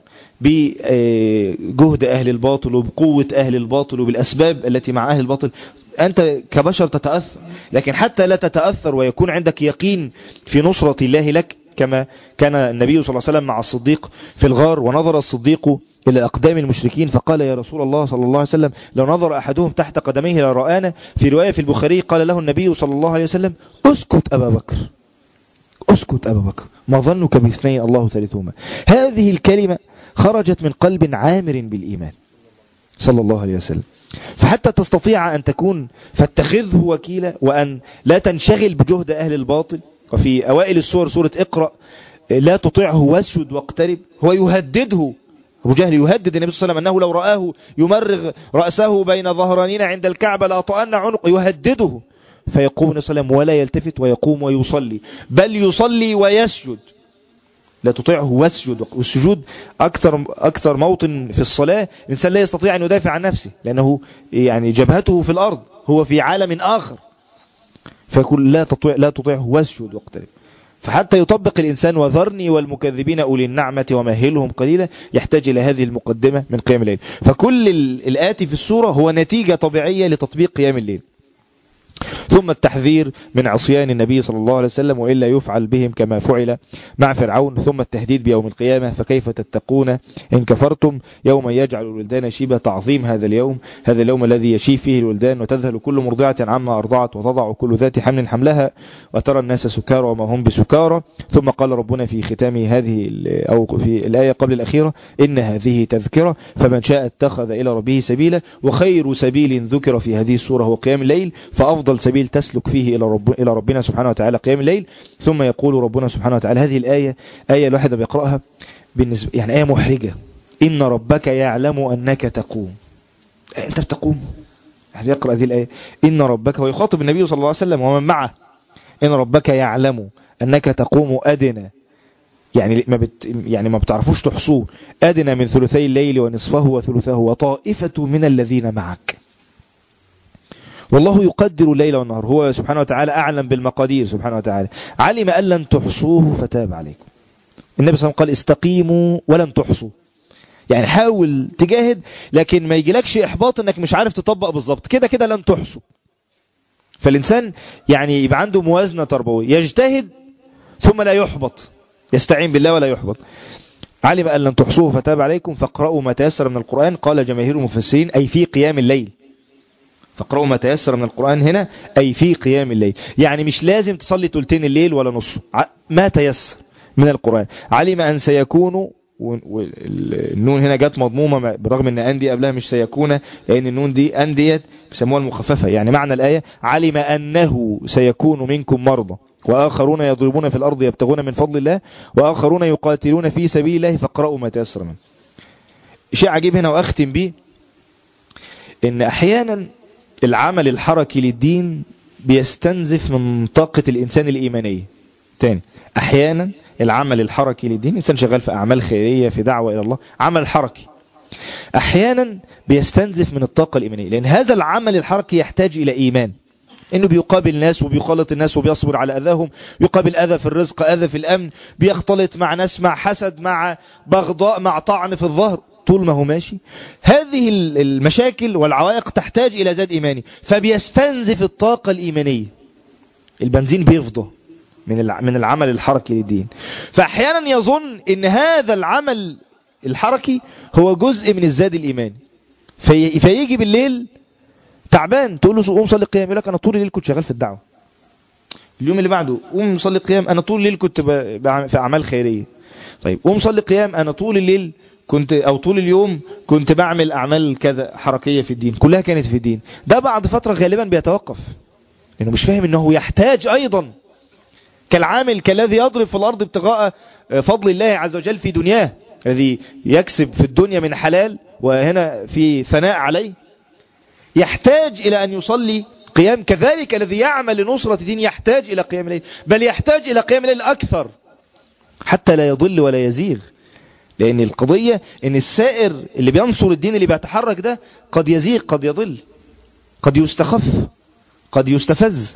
بجهد أهل الباطل وبقوة أهل الباطل وبالأسباب التي مع أهل الباطل. أنت كبشر تتأثر، لكن حتى لا تتأثر ويكون عندك يقين في نصرة الله لك، كما كان النبي صلى الله عليه وسلم مع الصديق في الغار، ونظر الصديق إلى أقدام المشركين فقال يا رسول الله صلى الله عليه وسلم لو نظر أحدهم تحت قدميه لرآنا. في رواية في البخاري قال له النبي صلى الله عليه وسلم اسكت أبا بكر، اسكت أبا بكر، ما ظنك باثنين الله ثالثهما. هذه الكلمة خرجت من قلب عامر بالإيمان صلى الله عليه وسلم. فحتى تستطيع أن تكون فاتخذه وكيلا، وأن لا تنشغل بجهد أهل الباطل. وفي أوائل السور سورة اقرأ لا تطيعه واسجد واقترب، هو يهدده، أبو جهل يهدد النبي صلى الله عليه وسلم أنه لو رآه يمرغ رأسه بين ظهرانين عند الكعبة لأطأن عنق، يهدده. فيقوم النبي صلى الله عليه وسلم ولا يلتفت ويقوم ويصلي، بل يصلي ويسجد. لا تطيعه واسجد، والسجود أكثر أكثر موطن في الصلاة الإنسان لا يستطيع أن يدافع عن نفسه، لأنه يعني جبهته في الأرض، هو في عالم آخر. فيقول لا تطيع لا تطيعه واسجد واقترب. فحتى يطبق الإنسان وذرني والمكذبين أولي النعمة ومهلهم قليلا، يحتاج إلى هذه المقدمة من قيام الليل. فكل الآتي في السورة هو نتيجة طبيعية لتطبيق قيام الليل. ثم التحذير من عصيان النبي صلى الله عليه وسلم، وإلا يفعل بهم كما فعل مع فرعون. ثم التهديد بيوم القيامة، فكيف تتقون إن كفرتم يوم يجعل الولدان شيبا. تعظيم هذا اليوم، هذا اليوم الذي يشيب فيه الولدان وتذهل كل مرضعة عما أرضعت وتضع كل ذات حمل حملها وترى الناس سكارى وما هم بسكارى. ثم قال ربنا في ختام هذه أو في الآية قبل الأخيرة إن هذه تذكرة فمن شاء اتخذ إلى ربه سبيلا. وخير سبيل ذكر في هذه السورة هو قيام الليل، فأفضل سبيل تسلك فيه إلى, رب إلى ربنا سبحانه وتعالى قيام الليل. ثم يقول ربنا سبحانه وتعالى، هذه الآية آية الواحد بيقرأها بالنسبة يعني آية محرجة، إن ربك يعلم أنك تقوم. أنت بتقوم؟ هذا يقرأ هذه الآية إن ربك، ويخاطب النبي صلى الله عليه وسلم ومن معه، إن ربك يعلم أنك تقوم أدنى، يعني ما بت يعني ما بتعرفوش تحصوه، أدنى من ثلثي الليل ونصفه وثلثه وطائفة من الذين معك. والله يقدر الليل والنهار، هو سبحانه وتعالى أعلم بالمقادير سبحانه وتعالى. علم أن لن تحصوه فتاب عليكم. النبي صلى الله عليه وسلم قال استقيموا ولن تحصوا، يعني حاول تجاهد لكن ما يجيلكش إحباط انك مش عارف تطبق بالظبط، كده كده لن تحصوا. فالإنسان يعني يبقى عنده موازنة تربوية، يجتهد ثم لا يحبط، يستعين بالله ولا يحبط. علم أن لن تحصوه فتاب عليكم فاقرأوا ما تيسر من القرآن. قال جماهير المفسرين أي في قيام الليل، فاقرأوا ما تيسر من القرآن هنا أي في قيام الليل، يعني مش لازم تصلي تلتين الليل ولا نصه، ما تيسر من القرآن. علم أن سيكون، والنون هنا جت مضمومة برغم أن أندي قبلها مش سيكون، لأن النون دي أنديت بيسموها المخففة. يعني معنى الآية علم أنه سيكون منكم مرضى وآخرون يضربون في الأرض يبتغون من فضل الله وآخرون يقاتلون في سبيل الله فاقرأوا ما تيسر منه. شيء عجيب هنا وأختم به، إن أحيانا العمل الحركي للدين بيستنزف من طاقة الإنسان الإيمانية. تاني، أحيانا العمل الحركي للدين، إنسان شغال في أعمال خيرية في دعوة إلى الله، عمل حركي أحيانا بيستنزف من الطاقة الإيمانية، لأن هذا العمل الحركي يحتاج إلى إيمان، إنه بيقابل ناس وبيخالط الناس وبيصبر على أذاهم، يقابل أذى في الرزق، أذى في الأمن، بيختلط مع ناس، مع حسد، مع بغضاء، مع طعن في الظهر. طول ما هو ماشي هذه المشاكل والعوائق تحتاج إلى زاد إيماني، فبيستنزف الطاقة الإيمانية، البنزين بيفضى من من العمل الحركي للدين. فأحيانا يظن إن هذا العمل الحركي هو جزء من الزاد الإيماني، في فيجي بالليل تعبان تقول له قوم صلي قيام، يقول لك أنا طول الليل كنت شغال في الدعوة. اليوم اللي بعده قوم صلي قيام، أنا طول الليل كنت في أعمال خيرية. طيب قوم صلي قيام، أنا طول الليل كنت أو طول اليوم كنت بعمل أعمال كذا حركية في الدين، كلها كانت في الدين. ده بعد فترة غالبا بيتوقف، لأنه مش فاهم أنه يحتاج أيضا كالعامل كالذي يضرب في الأرض ابتغاء فضل الله عز وجل في دنياه، الذي يكسب في الدنيا من حلال وهنا في ثناء عليه، يحتاج إلى أن يصلي قيام. كذلك الذي يعمل لنصرة دين يحتاج إلى قيام الليل، بل يحتاج إلى قيام الليل أكثر حتى لا يضل ولا يزيغ. لأن القضية أن السائر اللي بينصر الدين اللي بيتحرك ده قد يزيغ، قد يضل، قد يستخف، قد يستفز،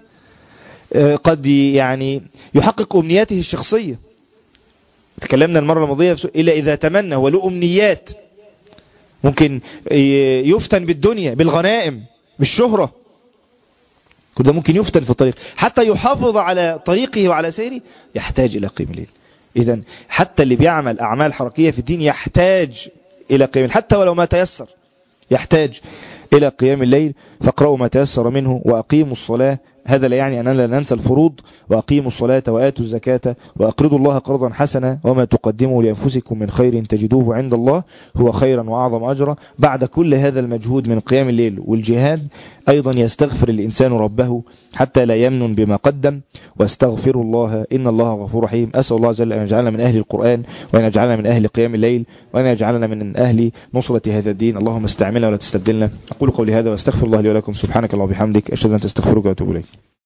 قد يعني يحقق أمنياته الشخصية. تكلمنا المرة الماضية إلا إذا تمنى وله أمنيات، ممكن يفتن بالدنيا، بالغنائم، بالشهرة، كل ده ممكن يفتن في الطريق. حتى يحافظ على طريقه وعلى سيره يحتاج إلى قيام الليل. إذن حتى اللي بيعمل أعمال حركية في الدين يحتاج إلى قيام، حتى ولو ما تيسر يحتاج إلى قيام الليل. فاقرأوا ما تيسر منه وأقيموا الصلاة هذا لا يعني أننا لا ننسى الفروض، وأقيموا الصلاة وآتوا الزكاة وأقرضوا الله قرضا حسنا وما تقدموا لأنفسكم من خير تجدوه عند الله هو خيرا وأعظم أجرا. بعد كل هذا المجهود من قيام الليل والجهاد أيضا يستغفر الإنسان ربه حتى لا يمنن بما قدم، واستغفروا الله إن الله غفور رحيم. أسأل الله جل أن يجعلنا من أهل القرآن، وأن يجعلنا من أهل قيام الليل، وأن يجعلنا من أهل نصرة هذا الدين. اللهم استعملنا ولا تستبدلنا. أقول قولي هذا واستغفر الله لي ولكم. سبحانك اللهم وبحمدك، أشهد أن لا إله إلا أنت، أستغفرك وأتوب إليك.